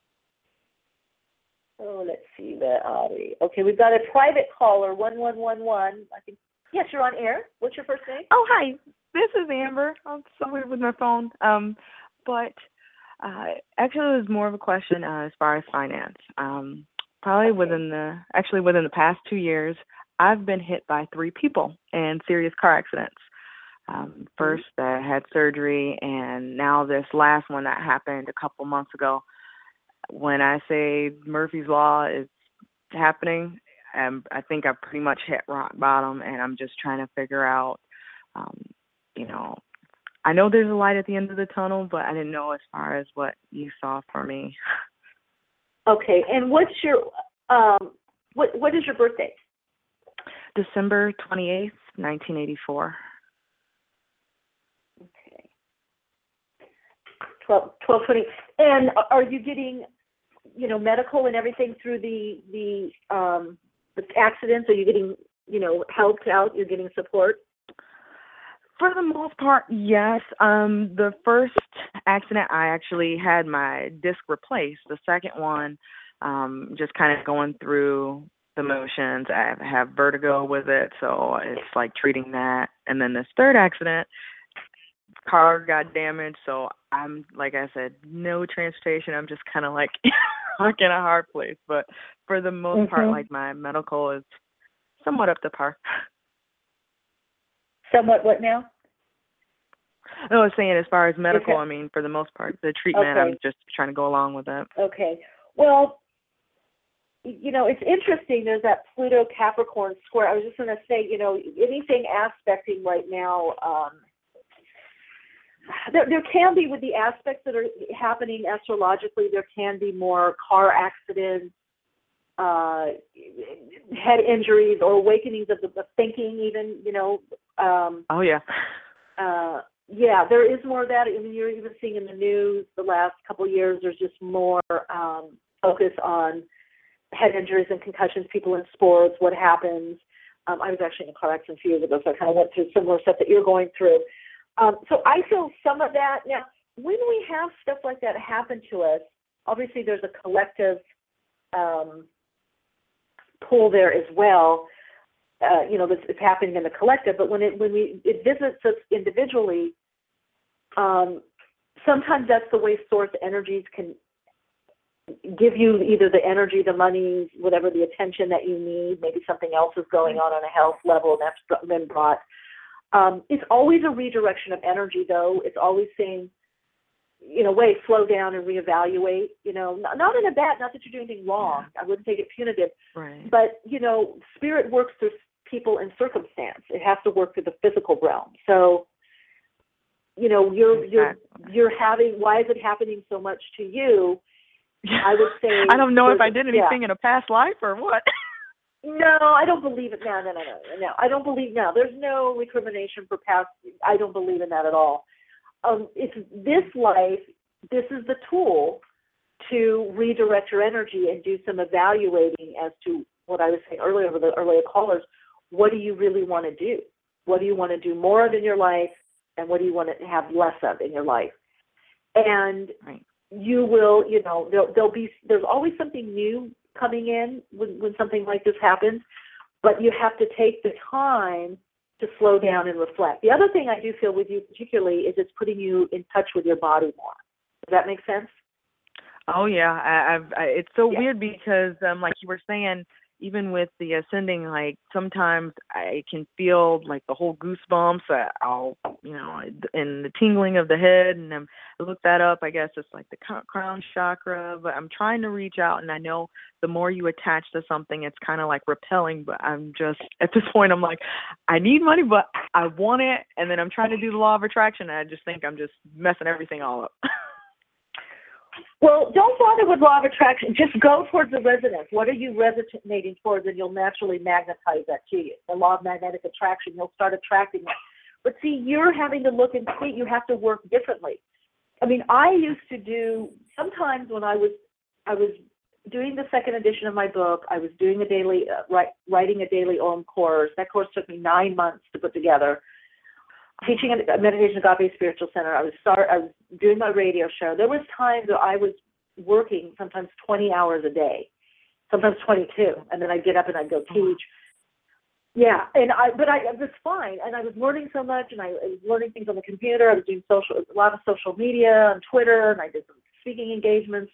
Oh, let's see that, Audrey. Okay, we've got a private caller, 1111. I think. Yes, you're on air. What's your first name? Oh, hi. This is Amber. I'm so weird with my phone. But actually, it was more of a question as far as finance. Probably within the past 2 years, I've been hit by 3 people in serious car accidents. First, I had surgery, and now this last one that happened a couple months ago. When I say Murphy's Law is happening, I think I've pretty much hit rock bottom, and I'm just trying to figure out, I know there's a light at the end of the tunnel, but I didn't know as far as what you saw for me. Okay, and what's your, what is your birthday? December 28th, 1984. Okay. 12/20. And are you getting, medical and everything through the accidents? Are you getting, helped out? You're getting support? For the most part, yes. The first accident, I actually had my disc replaced. The second one, just kind of going through the motions. I have vertigo with it, so it's like treating that. And then this third accident, car got damaged, so I'm, like I said, no transportation. I'm just kind of like stuck in a hard place. But for the most part, like my medical is somewhat up to par. Somewhat what now? I was saying as far as medical, I mean, for the most part, the treatment, I'm just trying to go along with that. Okay. Well, it's interesting. There's that Pluto Capricorn square. I was just going to say, anything aspecting right now, there can be with the aspects that are happening astrologically, there can be more car accidents, head injuries, or awakenings of the thinking even, oh, yeah. Yeah, there is more of that. I mean, you're even seeing in the news the last couple of years, there's just more focus on head injuries and concussions, people in sports, what happens. I was actually in a car accident a few years ago, so I kind of went through similar stuff that you're going through. So I feel some of that. Now, when we have stuff like that happen to us, obviously there's a collective pull there as well. It's happening in the collective, but when it visits us individually, sometimes that's the way source energies can give you either the energy, the money, whatever, the attention that you need. Maybe something else is going on a health level, and that's been brought. It's always a redirection of energy, though. It's always saying, wait, slow down and reevaluate. Not in a bad, not that you're doing anything wrong. I wouldn't take it punitive. Right. But, spirit works through people and circumstance. It has to work through the physical realm. So, you're having, why is it happening so much to you? I would say I don't know if I did anything in a past life or what. No, I don't believe it. No. I don't believe, there's no recrimination for past. I don't believe in that at all. It's this life, this is the tool to redirect your energy and do some evaluating as to what I was saying earlier with the earlier callers. What do you really want to do? What do you want to do more of in your life, and what do you want to have less of in your life? And you will, there's always something new coming in when something like this happens, but you have to take the time to slow down and reflect. The other thing I do feel with you particularly is it's putting you in touch with your body more. Does that make sense? Oh yeah, it's so weird because like you were saying, even with the ascending, like sometimes I can feel like the whole goosebumps. And the tingling of the head, and I look that up. I guess it's like the crown chakra. But I'm trying to reach out, and I know the more you attach to something, it's kind of like repelling. But I'm just at this point, I'm like, I need money, but I want it, and then I'm trying to do the law of attraction, and I just think I'm just messing everything all up. Well, don't bother with law of attraction. Just go towards the resonance. What are you resonating towards, and you'll naturally magnetize that to you. The law of magnetic attraction, you'll start attracting it. But see, you're having to look and see. You have to work differently. I mean, I used to do, sometimes when I was doing the second edition of my book, I was doing a daily, writing a daily Om course. That course took me 9 months to put together. Teaching at Meditation Agape Spiritual Center. I was doing my radio show. There was times that I was working sometimes 20 hours a day, sometimes 22, and then I'd get up and I'd go teach. Yeah, it was fine, and I was learning so much, and I was learning things on the computer. I was doing a lot of social media on Twitter, and I did some speaking engagements,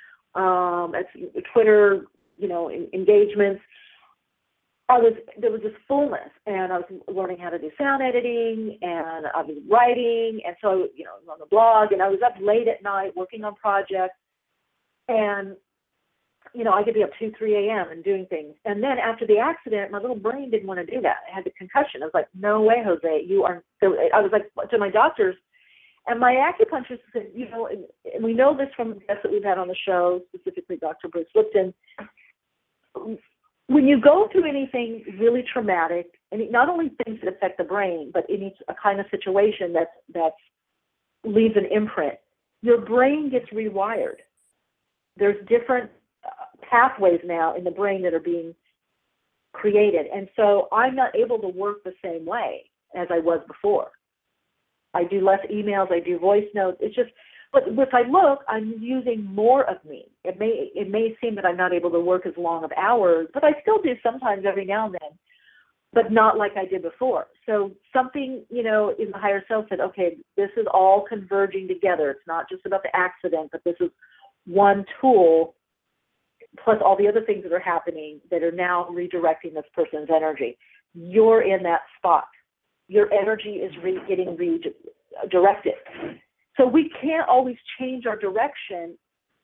Twitter, engagements. There was this fullness, and I was learning how to do sound editing, and I was writing, and so, on the blog, and I was up late at night working on projects, and, I could be up 2, 3 a.m. and doing things. And then after the accident, my little brain didn't want to do that. I had the concussion. I was like, no way, Jose, I was like to my doctors, and my acupuncturist said, and we know this from the guests that we've had on the show, specifically Dr. Bruce Lipton. When you go through anything really traumatic, and not only things that affect the brain, but any a kind of situation that leaves an imprint, your brain gets rewired. There's different pathways now in the brain that are being created. And so I'm not able to work the same way as I was before. I do less emails, I do voice notes. It's just, but if I look, I'm using more of me. It may seem that I'm not able to work as long of hours, but I still do sometimes every now and then, but not like I did before. So something, in the higher self said, okay, this is all converging together. It's not just about the accident, but this is one tool plus all the other things that are happening that are now redirecting this person's energy. You're in that spot. Your energy is getting redirected. So we can't always change our direction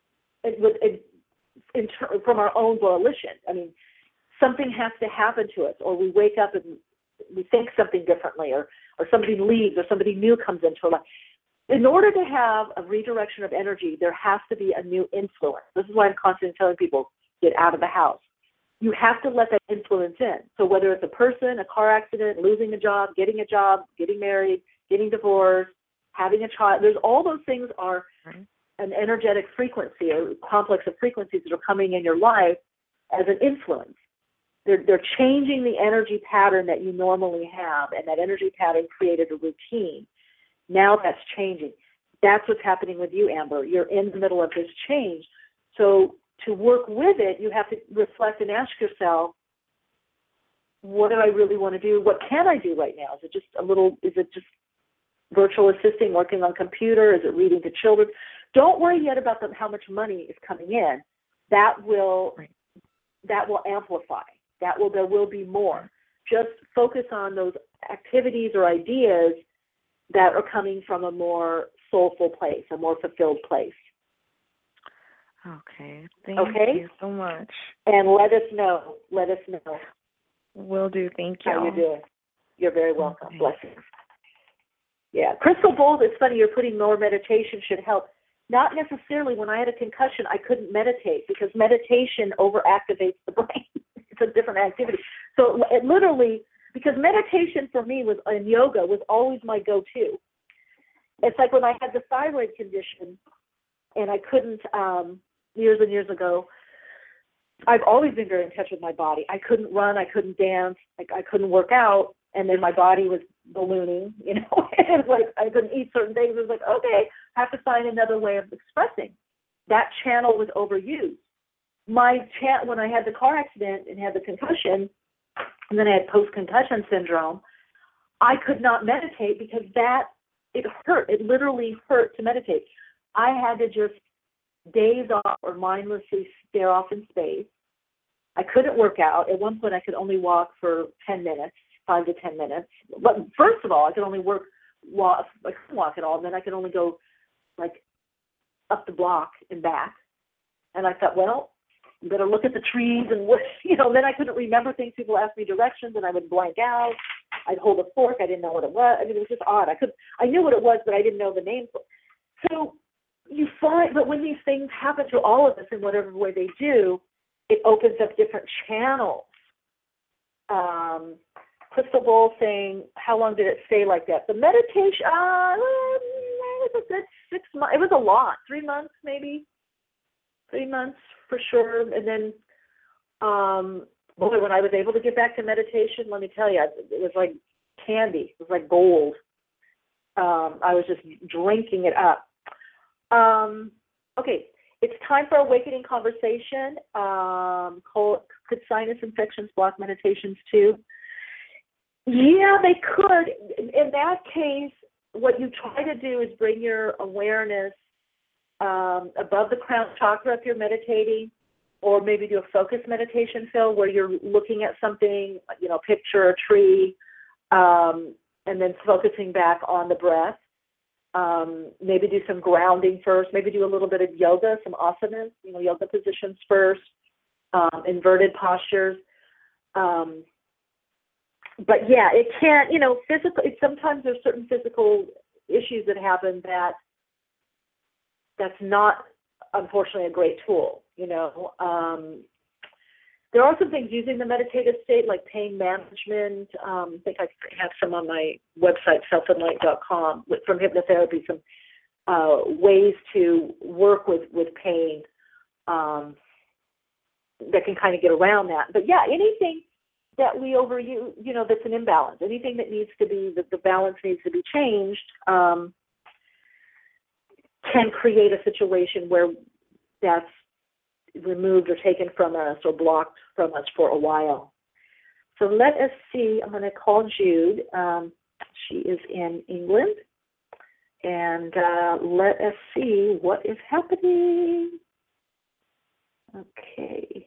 from our own volition. I mean, something has to happen to us, or we wake up and we think something differently, or somebody leaves, or somebody new comes into our life. In order to have a redirection of energy, there has to be a new influence. This is why I'm constantly telling people, get out of the house. You have to let that influence in. So whether it's a person, a car accident, losing a job, getting married, getting divorced, having a child, there's all those things are an energetic frequency, a complex of frequencies that are coming in your life as an influence. they're changing the energy pattern that you normally have, and that energy pattern created a routine. Now that's changing. That's what's happening with you, Amber. You're in the middle of this change. So to work with it, you have to reflect and ask yourself, what do I really want to do? What can I do right now? Is it just virtual assisting, working on computer? Is it reading to children? Don't worry yet about how much money is coming in. That will amplify. There will be more. Just focus on those activities or ideas that are coming from a more soulful place, a more fulfilled place. Okay. Thank you so much. And let us know. Will do. Thank you. How you're doing. You're very welcome. Okay. Blessings. Yeah. Crystal bowls, it's funny, you're putting more meditation should help. Not necessarily. When I had a concussion, I couldn't meditate because meditation overactivates the brain. It's a different activity. So it literally, because meditation for me in yoga was always my go-to. It's like when I had the thyroid condition and I couldn't, years and years ago, I've always been very in touch with my body. I couldn't run, I couldn't dance, I couldn't work out, and then my body was ballooning, and it was like I couldn't eat certain things. It was like, okay, I have to find another way of expressing. That channel was overused. When I had the car accident and had the concussion, and then I had post-concussion syndrome, I could not meditate because it hurt. It literally hurt to meditate. I had to just daze off or mindlessly stare off in space. I couldn't work out. At one point, I could only walk for 10 minutes, 5 to 10 minutes. But first of all, I could only walk. I couldn't walk at all. And then I could only go like up the block and back. And I thought, well, you better look at the trees and then I couldn't remember things. People asked me directions and I would blank out. I'd hold a fork. I didn't know what it was. I mean, it was just odd. I knew what it was, but I didn't know the name. So you find, but when these things happen to all of us in whatever way they do, it opens up different channels. Crystal Bowl saying, how long did it stay like that? The meditation, it was a good 6 months. It was a lot. 3 months, maybe. 3 months for sure. And then, when I was able to get back to meditation, let me tell you, it was like candy. It was like gold. I was just drinking it up. Okay, it's time for awakening conversation. Could sinus infections block meditations too? Yeah, they could. In that case, what you try to do is bring your awareness above the crown chakra if you're meditating, or maybe do a focus meditation, Phil, where you're looking at something, picture a tree, and then focusing back on the breath. Maybe do some grounding first, maybe do a little bit of yoga, some asanas, yoga positions first, inverted postures. But yeah, it can't, physical, sometimes there's certain physical issues that happen that's not, unfortunately, a great tool, There are some things using the meditative state, like pain management. I think I have some on my website, selfenlight.com, from hypnotherapy, some ways to work with pain that can kind of get around that. But yeah, anything that we overuse, that's an imbalance, anything that needs to be, that the balance needs to be changed, can create a situation where that's removed or taken from us or blocked from us for a while. So let us see. I'm going to call Jude. She is in England. And let us see what is happening. Okay.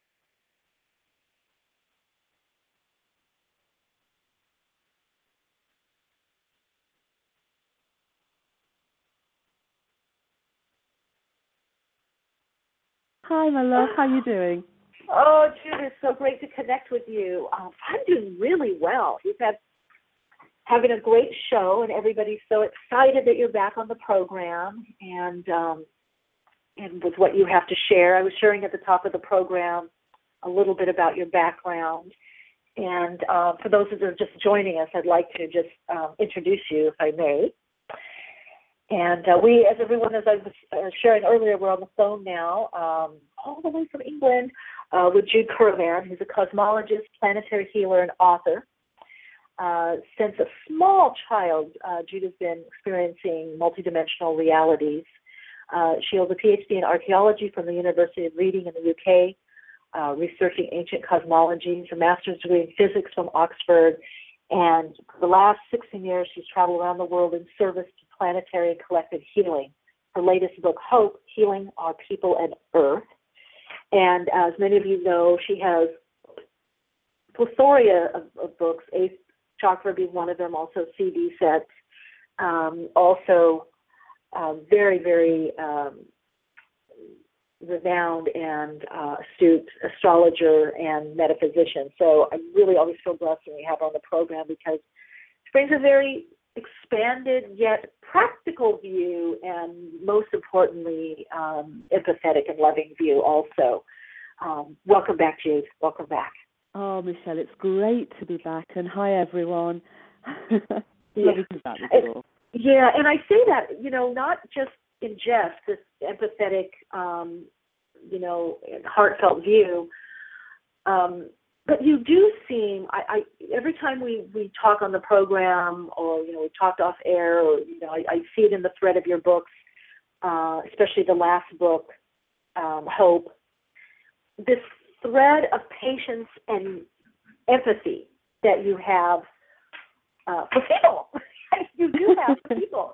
Hi, my love. How are you doing? Oh, Jude, it's so great to connect with you. I'm doing really well. You've having a great show, and everybody's so excited that you're back on the program and with what you have to share. I was sharing at the top of the program a little bit about your background. And for those that are just joining us, I'd like to just introduce you, if I may. And we, as I was sharing earlier, we're on the phone now, all the way from England. with Jude Curran, who's a cosmologist, planetary healer, and author. Since a small child, Jude has been experiencing multidimensional realities. She holds a PhD in archaeology from the University of Reading in the UK, researching ancient cosmologies, a master's degree in physics from Oxford, and for the last 16 years, she's traveled around the world in service to planetary and collective healing. Her latest book, Hope, Healing Our People and Earth. And as many of you know, she has a plethora of books, Eighth Chakra being one of them, also CD sets, also very, very renowned and astute astrologer and metaphysician. So I really always feel blessed when we have her on the program because she brings a very expanded yet practical view and most importantly, empathetic and loving view also. Welcome back, Jude. Welcome back. Oh, Michelle, it's great to be back, and hi, everyone. Lovely to be back with you all. Yeah, and I say that, not just in jest, this empathetic, heartfelt view, but you do seem, I every time we talk on the program or, we talked off air or, I see it in the thread of your books, especially the last book, Hope, this thread of patience and empathy that you have for people. You do have for people,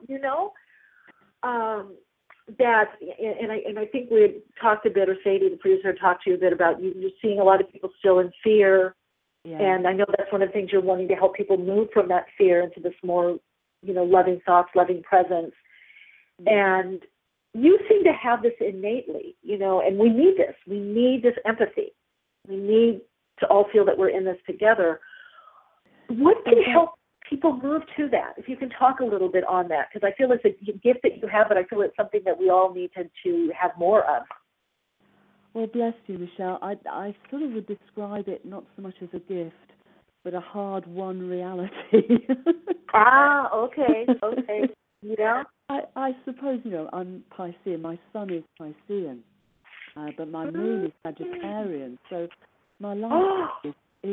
that, and I think we had talked a bit, or Sadie, the producer, talked to you a bit about you're seeing a lot of people still in fear, and I know that's one of the things you're wanting to help people move from that fear into this more, loving thoughts, loving presence, and you seem to have this innately, and we need this. We need this empathy. We need to all feel that we're in this together. What can help people move to that? If you can talk a little bit on that, because I feel it's a gift that you have, but I feel it's something that we all need to have more of. Well, bless you, Michelle. I sort of would describe it not so much as a gift, but a hard-won reality. Okay. Yeah. I suppose, I'm Piscean. My sun is Piscean, but my moon is Sagittarian. So my life is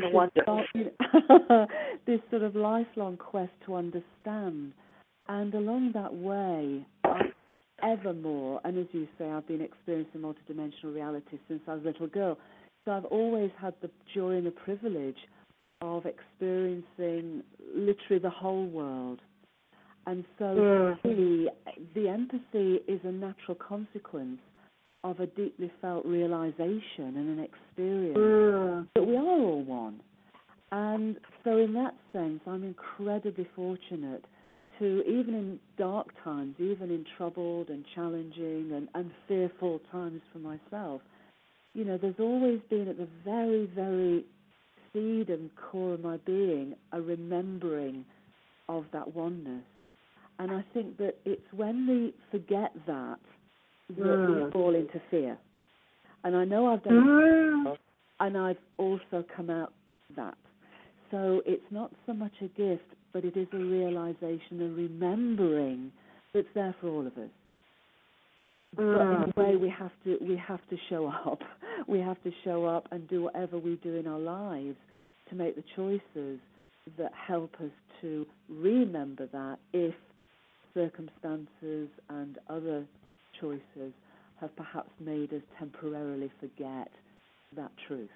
this sort of lifelong quest to understand. And along that way, evermore, and as you say, I've been experiencing multidimensional reality since I was a little girl. So I've always had the joy and the privilege of experiencing literally the whole world. And so for me, the empathy is a natural consequence of a deeply felt realization and an experience that we are all one. And so in that sense, I'm incredibly fortunate to, even in dark times, even in troubled and challenging and fearful times for myself, there's always been at the very, very seed and core of my being a remembering of that oneness. And I think that it's when we forget that we fall into fear. And I know I've done it myself, and I've also come out that. So it's not so much a gift, but it is a realization, a remembering that's there for all of us. But in a way, we have to show up. We have to show up and do whatever we do in our lives to make the choices that help us to remember that if circumstances and other choices have perhaps made us temporarily forget that truth.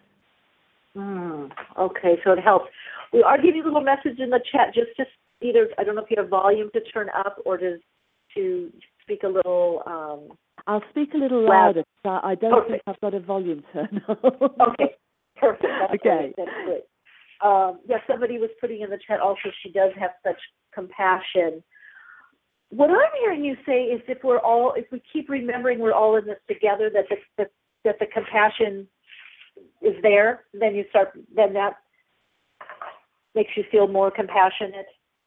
Okay, so it helps. We are giving a little message in the chat just to either, I don't know if you have volume to turn up or to speak a little... I'll speak a little louder. I don't think I've got a volume turn up. Okay, perfect. That's okay. That's good. Somebody was putting in the chat also she does have such compassion. What I'm hearing you say is if we keep remembering we're all in this together, that the compassion is there, then that makes you feel more compassionate.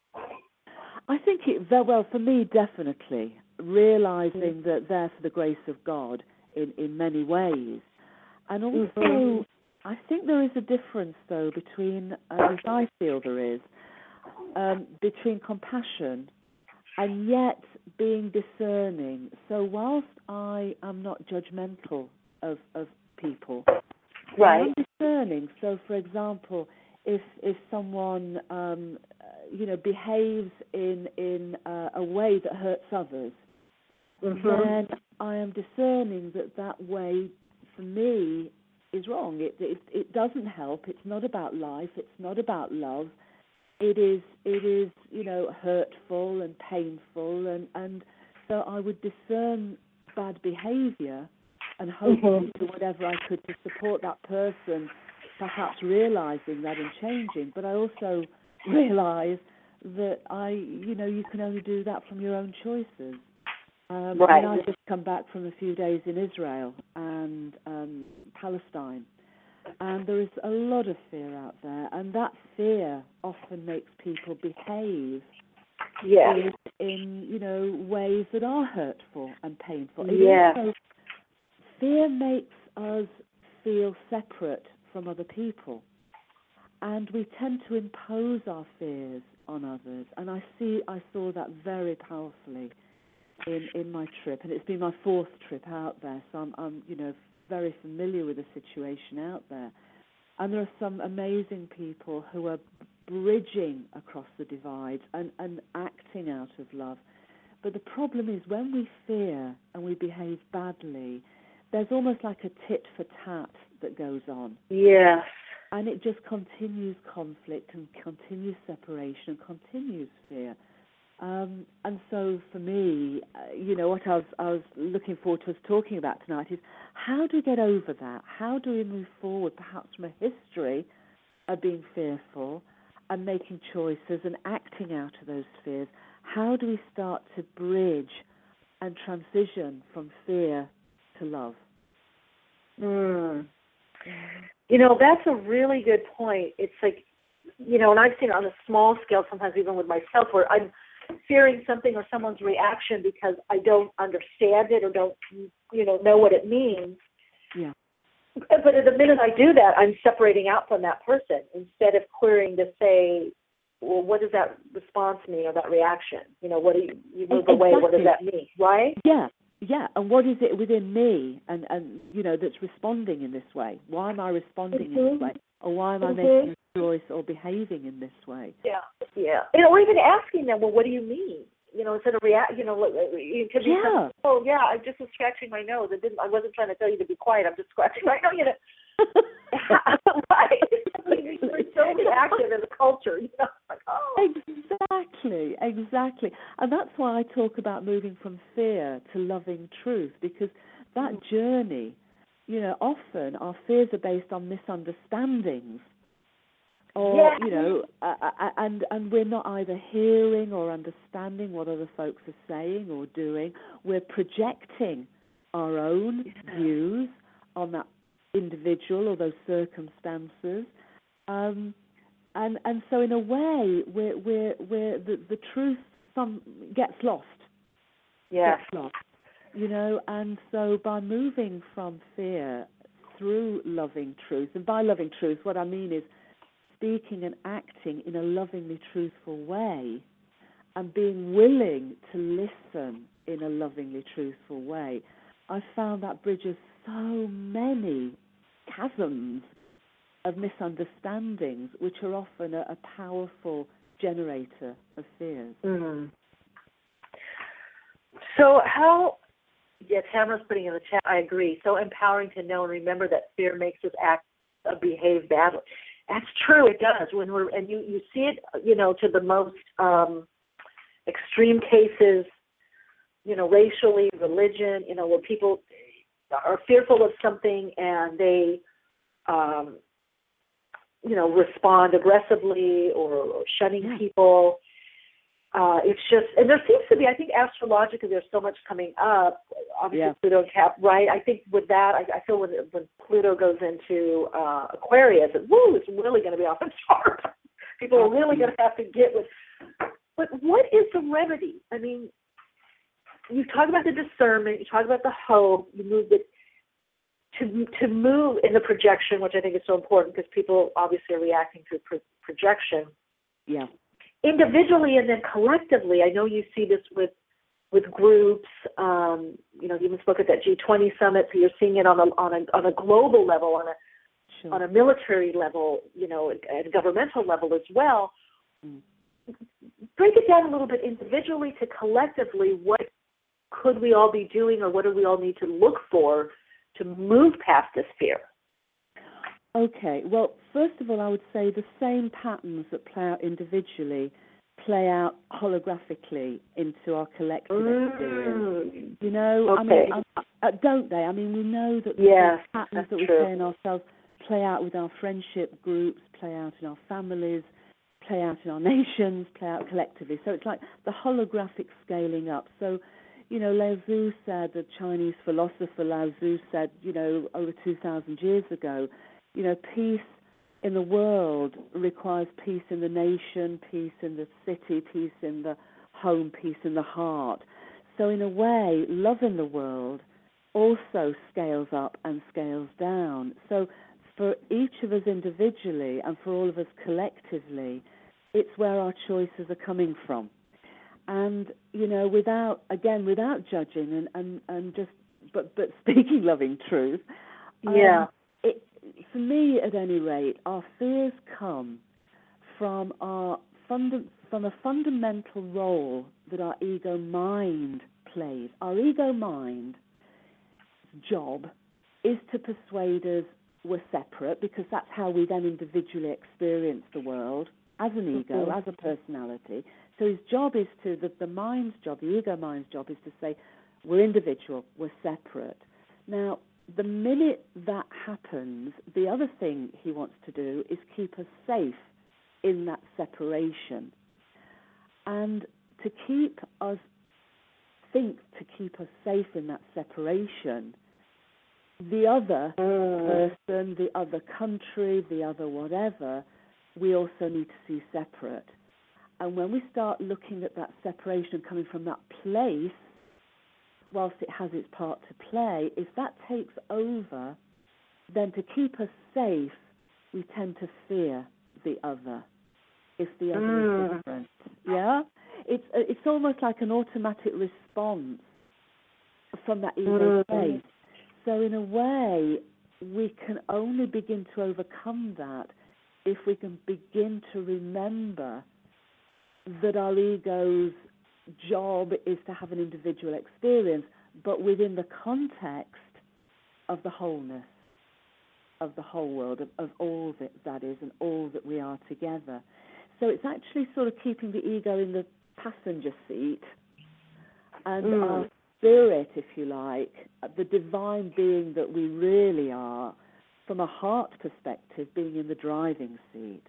I think for me, definitely realizing that they're for the grace of God in many ways, and also I think there is a difference though between, as I feel there is, between compassion and yet being discerning. So whilst I am not judgmental of people, Right. I'm discerning. So, for example, if someone behaves in a way that hurts others, then I am discerning that way for me is wrong. It doesn't help. It's not about life. It's not about love. It is hurtful and painful, and so I would discern bad behaviour and hopefully do whatever I could to support that person, perhaps realising that and changing. But I also realise that you can only do that from your own choices. Right. And I've just come back from a few days in Israel and Palestine, and there is a lot of fear out there, and that fear often makes people behave in ways that are hurtful and painful. Fear makes us feel separate from other people, and we tend to impose our fears on others, and I saw that very powerfully in my trip, and it's been my 4th trip out there, so I'm very familiar with the situation out there. And there are some amazing people who are bridging across the divide and acting out of love. But the problem is when we fear and we behave badly, there's almost like a tit for tat that goes on. Yes. And it just continues conflict and continues separation and continues fear. And so for me, what I was looking forward to us talking about tonight is how do we get over that? How do we move forward, perhaps from a history of being fearful and making choices and acting out of those fears? How do we start to bridge and transition from fear to love? That's a really good point. It's like, and I've seen it on a small scale, sometimes even with myself, where I'm fearing something or someone's reaction because I don't understand it or don't, know what it means. Yeah. But the minute I do that, I'm separating out from that person instead of querying to say, well, what does that response mean or that reaction? What do you move away? What does that mean? Right? Yeah. And what is it within me and that's responding in this way? Why am I responding in this way? Or why am I making a choice or behaving in this way? Yeah. Or even asking them, well, what do you mean? Instead of react, it could be something, oh, yeah, I just was scratching my nose. I wasn't trying to tell you to be quiet. I'm just scratching my nose, Right. We're so reactive as a culture, Like, oh. Exactly. And that's why I talk about moving from fear to loving truth, because that journey, often our fears are based on misunderstandings. Or, and we're not either hearing or understanding what other folks are saying or doing. We're projecting our own views on that individual or those circumstances. And so in a way, we're the truth gets lost. Yeah. Gets lost. And so by moving from fear through loving truth, and by loving truth, what I mean is speaking and acting in a lovingly truthful way and being willing to listen in a lovingly truthful way, I found that bridges so many chasms of misunderstandings, which are often a powerful generator of fears. So Tamara's putting in the chat, I agree. So empowering to know and remember that fear makes us act or behave badly. That's true, it does. And you see it, to the most extreme cases, racially, religion, where people are fearful of something and they, respond aggressively or shunning people. It's just, and there seems to be, I think astrologically there's so much coming up, obviously Pluto and Cap, right? I think with that, I feel when Pluto goes into Aquarius, it's really going to be off the chart. People are really going to have to get with, but what is the remedy? I mean, you talk about the discernment, you talk about the hope, you move it, to move in the projection, which I think is so important because people obviously are reacting to projection. Yeah. Individually and then collectively, I know you see this with groups. You even spoke at that G20 summit, so you're seeing it on a global level, on a on a military level, at a governmental level as well. Break it down a little bit individually to collectively, what could we all be doing, or what do we all need to look for to move past this fear? Okay, well, first of all, I would say the same patterns that play out individually play out holographically into our collective experience. Okay. Don't they? I mean, we know that yes, the patterns that we true. play in ourselves play out with our friendship groups, play out in our families, play out in our nations, play out collectively. So it's like the holographic scaling up. So, Lao Tzu said, the Chinese philosopher Lao Tzu said, over 2,000 years ago, peace in the world requires peace in the nation, peace in the city, peace in the home, peace in the heart. So in a way, love in the world also scales up and scales down. So for each of us individually and for all of us collectively, it's where our choices are coming from. And, without judging and just, but speaking loving truth. Yeah. For me, at any rate, our fears come from from a fundamental role that our ego mind plays. Our ego mind's job is to persuade us we're separate, because that's how we then individually experience the world as an ego, as a personality. So his job is the mind's job, the ego mind's job is to say, we're individual, we're separate. Now, the minute that happens, the other thing he wants to do is keep us safe in that separation. And to keep us safe in that separation, the other person, the other country, the other whatever, we also need to see separate. And when we start looking at that separation coming from that place, whilst it has its part to play, if that takes over, then to keep us safe, we tend to fear the other, if the other is different. Yeah? It's almost like an automatic response from that ego place. So in a way, we can only begin to overcome that if we can begin to remember that our ego's job is to have an individual experience, but within the context of the wholeness of the whole world, of all that is and all that we are together. So it's actually sort of keeping the ego in the passenger seat and our spirit, if you like, the divine being that we really are, from a heart perspective, being in the driving seat.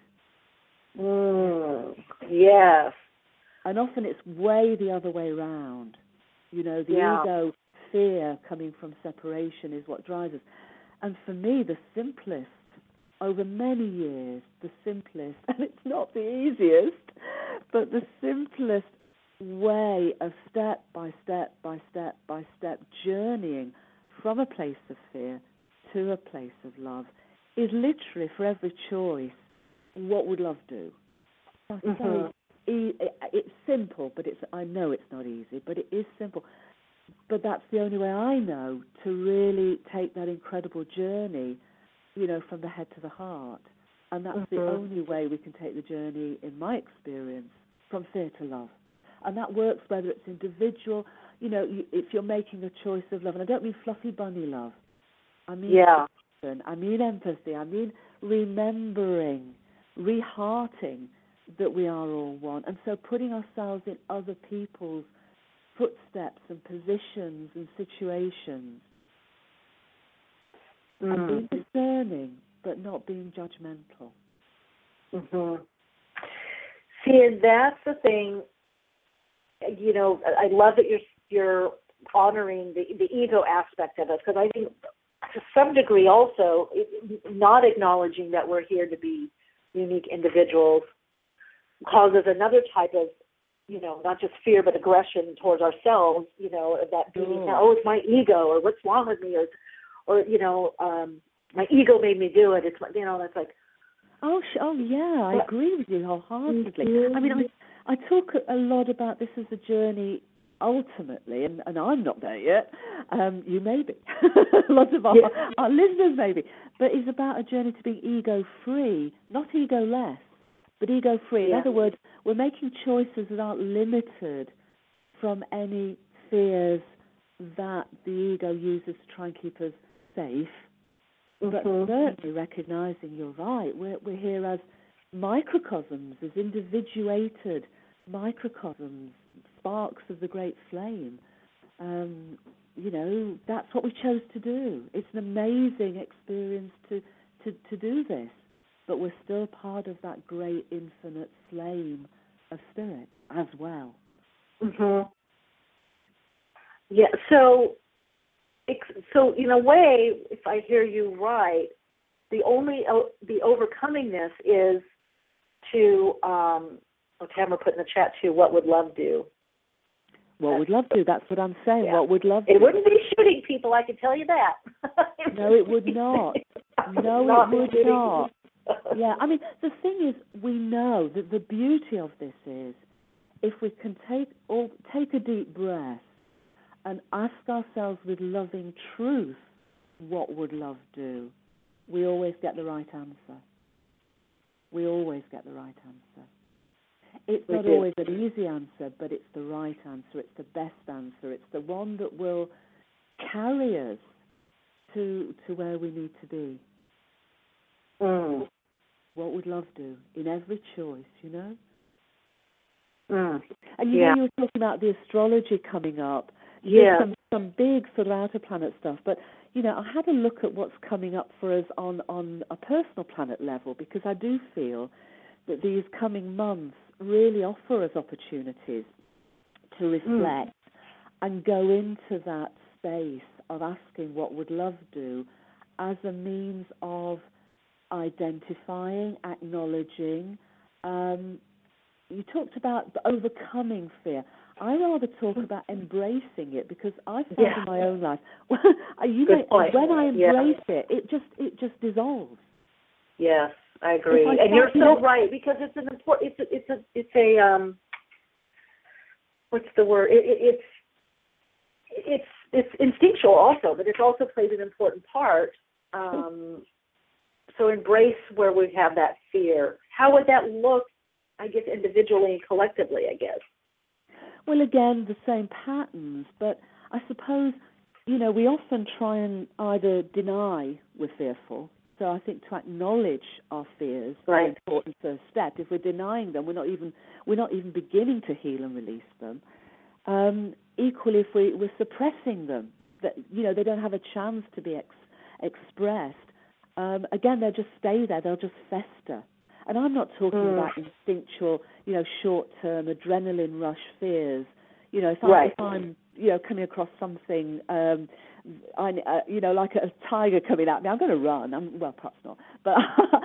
Yes. And often it's way the other way around. The ego fear coming from separation is what drives us. And for me, the simplest, over many years, and it's not the easiest, but the simplest way of step by step by step by step journeying from a place of fear to a place of love is literally, for every choice, what would love do? It's simple, but I know it's not easy, but it is simple. But that's the only way I know to really take that incredible journey, from the head to the heart. And that's the only way we can take the journey, in my experience, from fear to love. And that works whether it's individual, if you're making a choice of love. And I don't mean fluffy bunny love. I mean compassion, I mean empathy, I mean remembering, rehearting that we are all one. And so putting ourselves in other people's footsteps and positions and situations. And being discerning, but not being judgmental. See, and that's the thing, I love that you're honoring the ego aspect of it, because I think to some degree also, not acknowledging that we're here to be unique individuals causes another type of, not just fear, but aggression towards ourselves, that being, it's my ego, or what's wrong with me, or my ego made me do it. It's, that's like, yeah, I agree with you wholeheartedly. I mean, I talk a lot about this as a journey ultimately, and I'm not there yet, you may be, lots of our listeners may be, but it's about a journey to being ego-free, not ego-less, but ego-free. In other words, we're making choices that aren't limited from any fears that the ego uses to try and keep us safe, but certainly recognizing you're right. We're here as microcosms, as individuated microcosms, sparks of the great flame. That's what we chose to do. It's an amazing experience to do this, but we're still part of that great infinite flame of spirit as well. Mm-hmm. Yeah, so in a way, if I hear you right, the overcoming this is to, Tamara put in the chat too, what would love do? What would love do? That's what I'm saying. Yeah. What would love do? It wouldn't be shooting people, I can tell you that. No, it would not. No, it would not. Yeah, I mean, the thing is, we know that the beauty of this is, if we can take a deep breath and ask ourselves with loving truth, what would love do? We always get the right answer. We always get the right answer. It's not always an easy answer, but it's the right answer. It's the best answer. It's the one that will carry us to where we need to be. Mm. What would love do in every choice, you know? Mm. And you know, you were talking about the astrology coming up. Yeah. There's some big sort of outer planet stuff, but you know, I had a look at what's coming up for us on a personal planet level, because I do feel that these coming months really offer us opportunities to reflect and go into that space of asking what would love do as a means of identifying, acknowledging. You talked about overcoming fear. I rather talk about embracing it, because I found in my own life, when I embrace it, it just dissolves. Yes, I agree, and you're so right, because it's an important. It's a what's the word? It's instinctual also, but it also plays an important part. So embrace where we have that fear. How would that look, I guess, individually and collectively, I guess? Well, again, the same patterns, but I suppose, you know, we often try and either deny we're fearful. So I think to acknowledge our fears is an important first step. If we're denying them, we're not even beginning to heal and release them. Equally, if we're suppressing them, that, you know, they don't have a chance to be expressed. Again, they'll just stay there. They'll just fester. And I'm not talking about instinctual, you know, short-term adrenaline rush fears. You know, if I'm, you know, coming across something, you know, like a tiger coming at me, I'm going to run. Well, perhaps not, but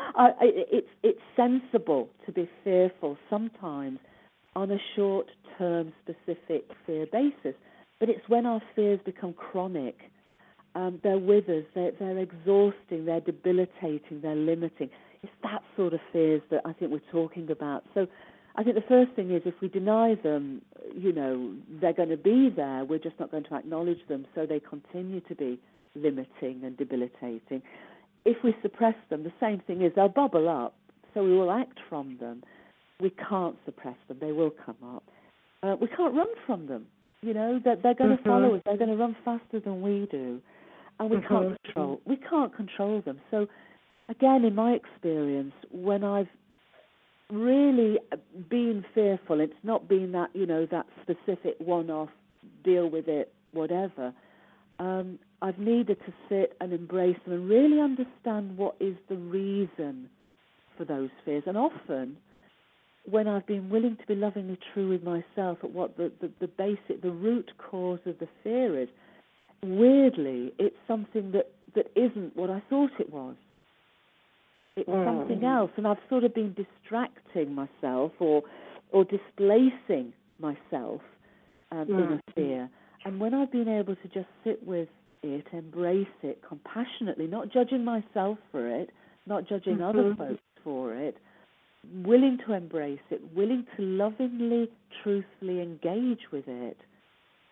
it's sensible to be fearful sometimes on a short-term specific fear basis. But it's when our fears become chronic. They're with us. They're exhausting. They're debilitating. They're limiting. It's that sort of fears that I think we're talking about. So I think the first thing is, if we deny them, you know, they're going to be there. We're just not going to acknowledge them, so they continue to be limiting and debilitating. If we suppress them, the same thing is they'll bubble up, so we will act from them. We can't suppress them. They will come up. We can't run from them. You know, they're going to follow us. They're going to run faster than we do, and we can't control them. So again, in my experience, when I've really been fearful, it's not been that, you know, that specific one-off, deal with it, whatever. I've needed to sit and embrace them and really understand what is the reason for those fears. And often, when I've been willing to be lovingly true with myself at what the basic, the root cause of the fear is, weirdly, it's something that isn't what I thought it was. It's something else, and I've sort of been distracting myself or displacing myself in a fear. And when I've been able to just sit with it, embrace it compassionately, not judging myself for it, not judging other folks for it, willing to embrace it, willing to lovingly, truthfully engage with it,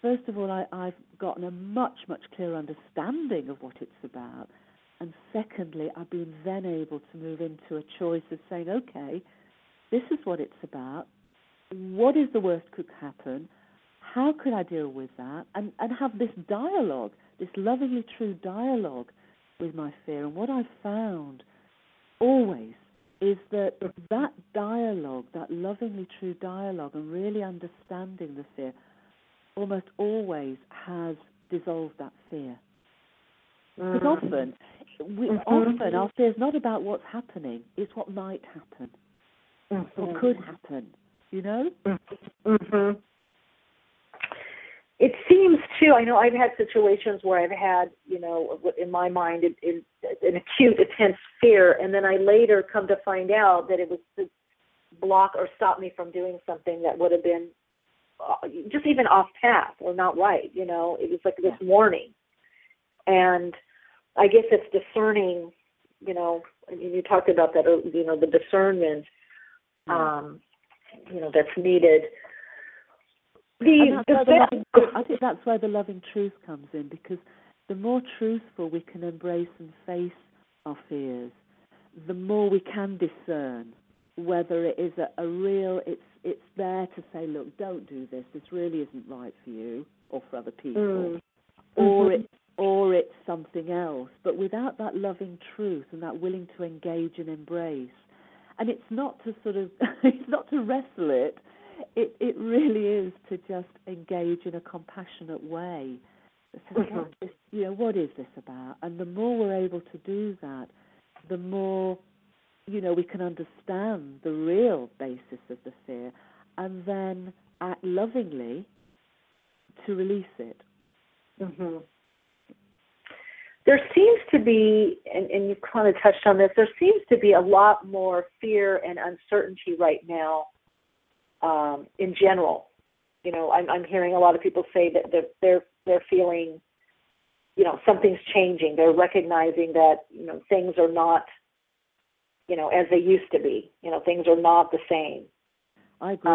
first of all, I've gotten a much, much clearer understanding of what it's about. And secondly, I've been then able to move into a choice of saying, okay, this is what it's about. What is the worst could happen? How could I deal with that? And have this dialogue, this lovingly true dialogue with my fear. And what I've found always is that dialogue, that lovingly true dialogue, and really understanding the fear, almost always has dissolved that fear. Because often our fear is not about what's happening, it's what might happen, or could happen, you know? It seems, too, I know I've had situations where I've had, in my mind, an acute, intense fear, and then I later come to find out that it was to block or stop me from doing something that would have been just even off path or not right, It was like this warning. And I guess it's discerning, and you talked about that, the discernment, that's needed. I think that's where the loving truth comes in, because the more truthful we can embrace and face our fears, the more we can discern whether it is a real, it's there to say, look, don't do this really isn't right for you or for other people, or it's something else. But without that loving truth and that willing to engage and embrace, and it's not to it's not to wrestle it. It really is to just engage in a compassionate way. What is this about? And the more we're able to do that, the more, we can understand the real basis of the fear, and then act lovingly to release it. There seems to be, and you kind of touched on this, there seems to be a lot more fear and uncertainty right now. In general, I'm hearing a lot of people say that they're feeling, something's changing. They're recognizing that, things are not, as they used to be. Things are not the same. I agree.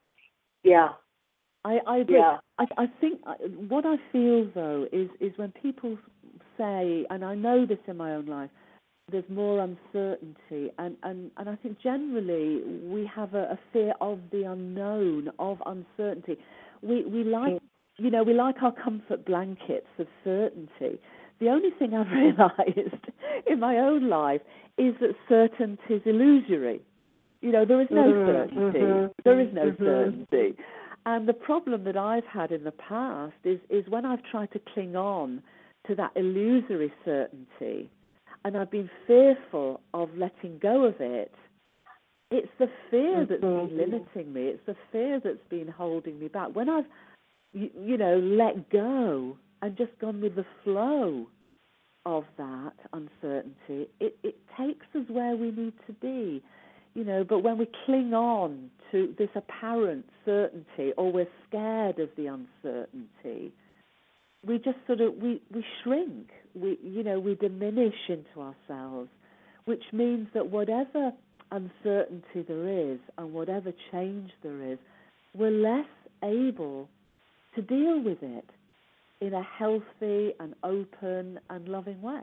I agree. Yeah. I think what I feel, though, is when people say, and I know this in my own life, there's more uncertainty, and I think generally we have a fear of the unknown, of uncertainty. We like, we like our comfort blankets of certainty. The only thing I've realised in my own life is that certainty is illusory. There is no certainty. There is no certainty. And the problem that I've had in the past is when I've tried to cling on to that illusory certainty, and I've been fearful of letting go of it, it's the fear that's been limiting me. It's the fear that's been holding me back. When I've, let go and just gone with the flow of that uncertainty, it takes us where we need to be. But when we cling on to this apparent certainty, or we're scared of the uncertainty, we just we shrink, we diminish into ourselves, which means that whatever uncertainty there is and whatever change there is, we're less able to deal with it in a healthy and open and loving way.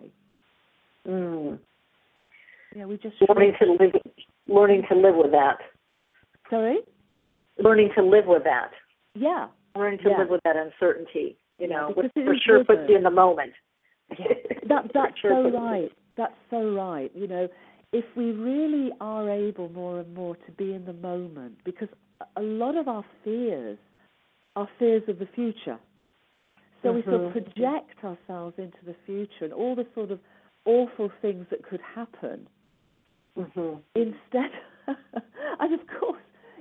We just learning to live with that. Sorry? Learning to live with that. Yeah. Learning to live with that uncertainty. Which because for sure puts you in the moment. Yeah. That's so right. That's so right. If we really are able more and more to be in the moment, because a lot of our fears are fears of the future. So we sort of project ourselves into the future and all the sort of awful things that could happen. Instead, and of course,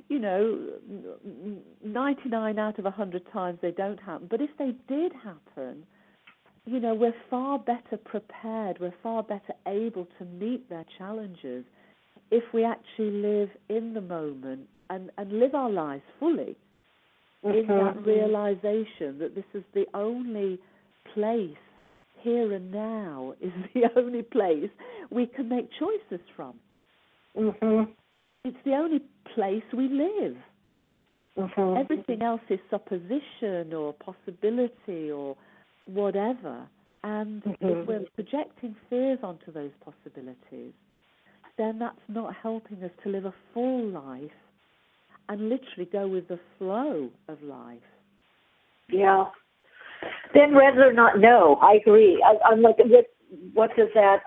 99 out of 100 times they don't happen. But if they did happen, we're far better prepared. We're far better able to meet their challenges if we actually live in the moment and live our lives fully in that realization that this is the only place, here and now, is the only place we can make choices from. It's the only place we live. Mm-hmm. Everything else is supposition or possibility or whatever. And if we're projecting fears onto those possibilities, then that's not helping us to live a full life and literally go with the flow of life. Yeah. Then rather not know. I agree. I'm like, what does that,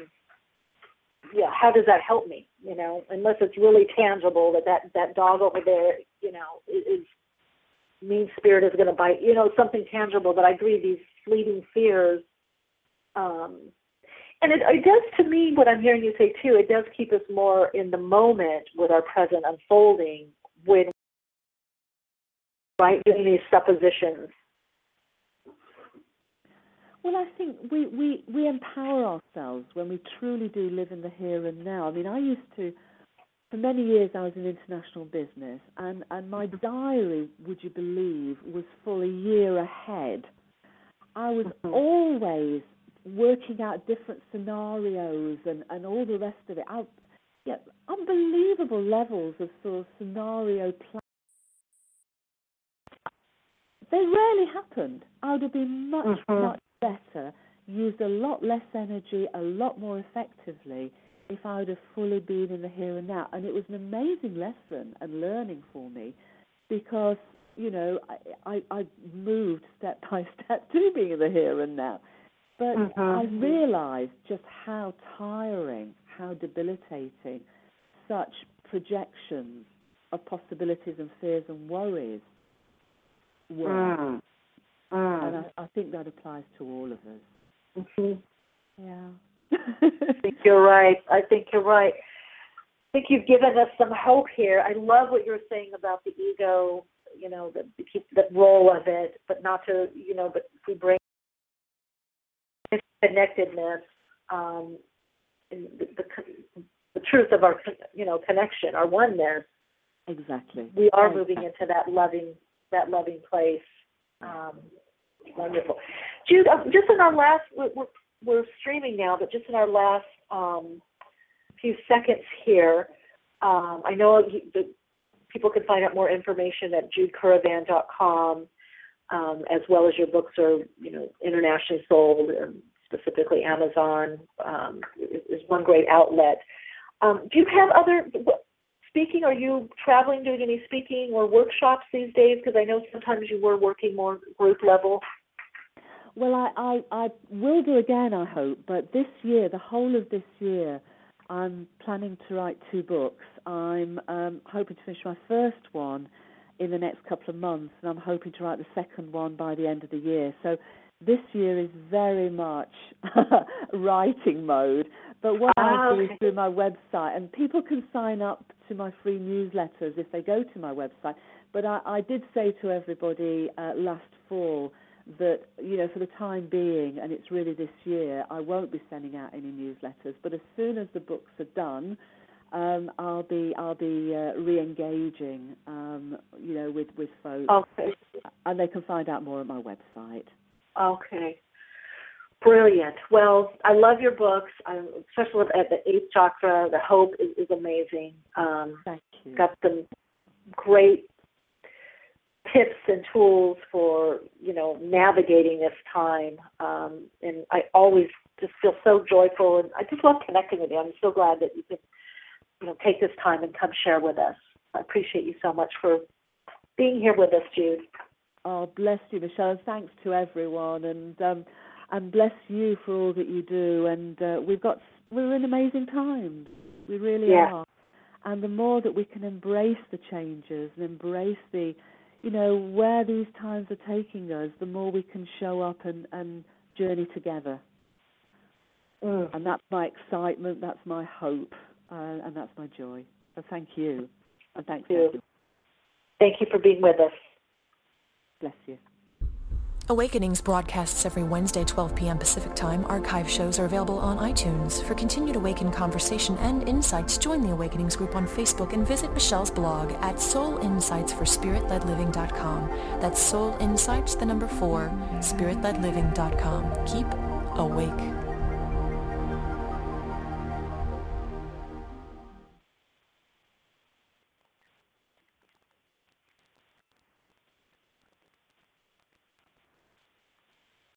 how does that help me? Unless it's really tangible that dog over there, is mean spirit is going to bite, something tangible. But I agree, these fleeting fears, and it does, to me, what I'm hearing you say too, it does keep us more in the moment with our present unfolding when, right, doing these suppositions. Well, I think we empower ourselves when we truly do live in the here and now. I mean, I used to, for many years I was in international business, and my diary, would you believe, was full a year ahead. I was always working out different scenarios and all the rest of it. Unbelievable levels of sort of scenario planning. They rarely happened. I would have been much better, used a lot less energy, a lot more effectively if I would have fully been in the here and now. And it was an amazing lesson and learning for me because, I moved step by step to being in the here and now. But I realized just how tiring, how debilitating such projections of possibilities and fears and worries were. And I think that applies to all of us. Yeah. I think you're right. I think you've given us some hope here. I love what you're saying about the ego, the role of it, but not to, but if we bring connectedness, and the truth of our, connection, our oneness. Exactly. We are moving into that loving place. Wonderful. Jude, just in our last, we're streaming now, but just in our last few seconds here, I know that people can find out more information at judecuravan.com, as well as your books are, internationally sold, and specifically Amazon is one great outlet. Do you have other speaking? Are you traveling, doing any speaking or workshops these days? Because I know sometimes you were working more group level. Well, I will do again, I hope. But this year, the whole of this year, I'm planning to write 2 books. I'm hoping to finish my first one in the next couple of months, and I'm hoping to write the second one by the end of the year. So this year is very much writing mode. But what I do is through my website, and people can sign up to my free newsletters if they go to my website. But I did say to everybody last fall that, for the time being, and it's really this year, I won't be sending out any newsletters. But as soon as the books are done, I'll be re-engaging, with folks. Okay. And they can find out more at my website. Okay. Brilliant. Well, I love your books, especially at the 8th chakra. The hope is amazing. Thank you. Got some great tips and tools for, navigating this time. And I always just feel so joyful, and I just love connecting with you. I'm so glad that you could, take this time and come share with us. I appreciate you so much for being here with us, Jude. Oh, bless you, Michelle. Thanks to everyone, and bless you for all that you do. And we're in amazing times. We really are. And the more that we can embrace the changes and embrace the, where these times are taking us, the more we can show up and journey together. And that's my excitement, that's my hope, and that's my joy. So thank you. And thank you. Thank you for being with us. Bless you. Awakenings broadcasts every Wednesday, 12 p.m. Pacific Time. Archive shows are available on iTunes. For continued Awaken conversation and insights, join the Awakenings group on Facebook and visit Michelle's blog at soulinsightsforspiritledliving.com. That's Soul Insights, the number 4, spiritledliving.com. Keep awake.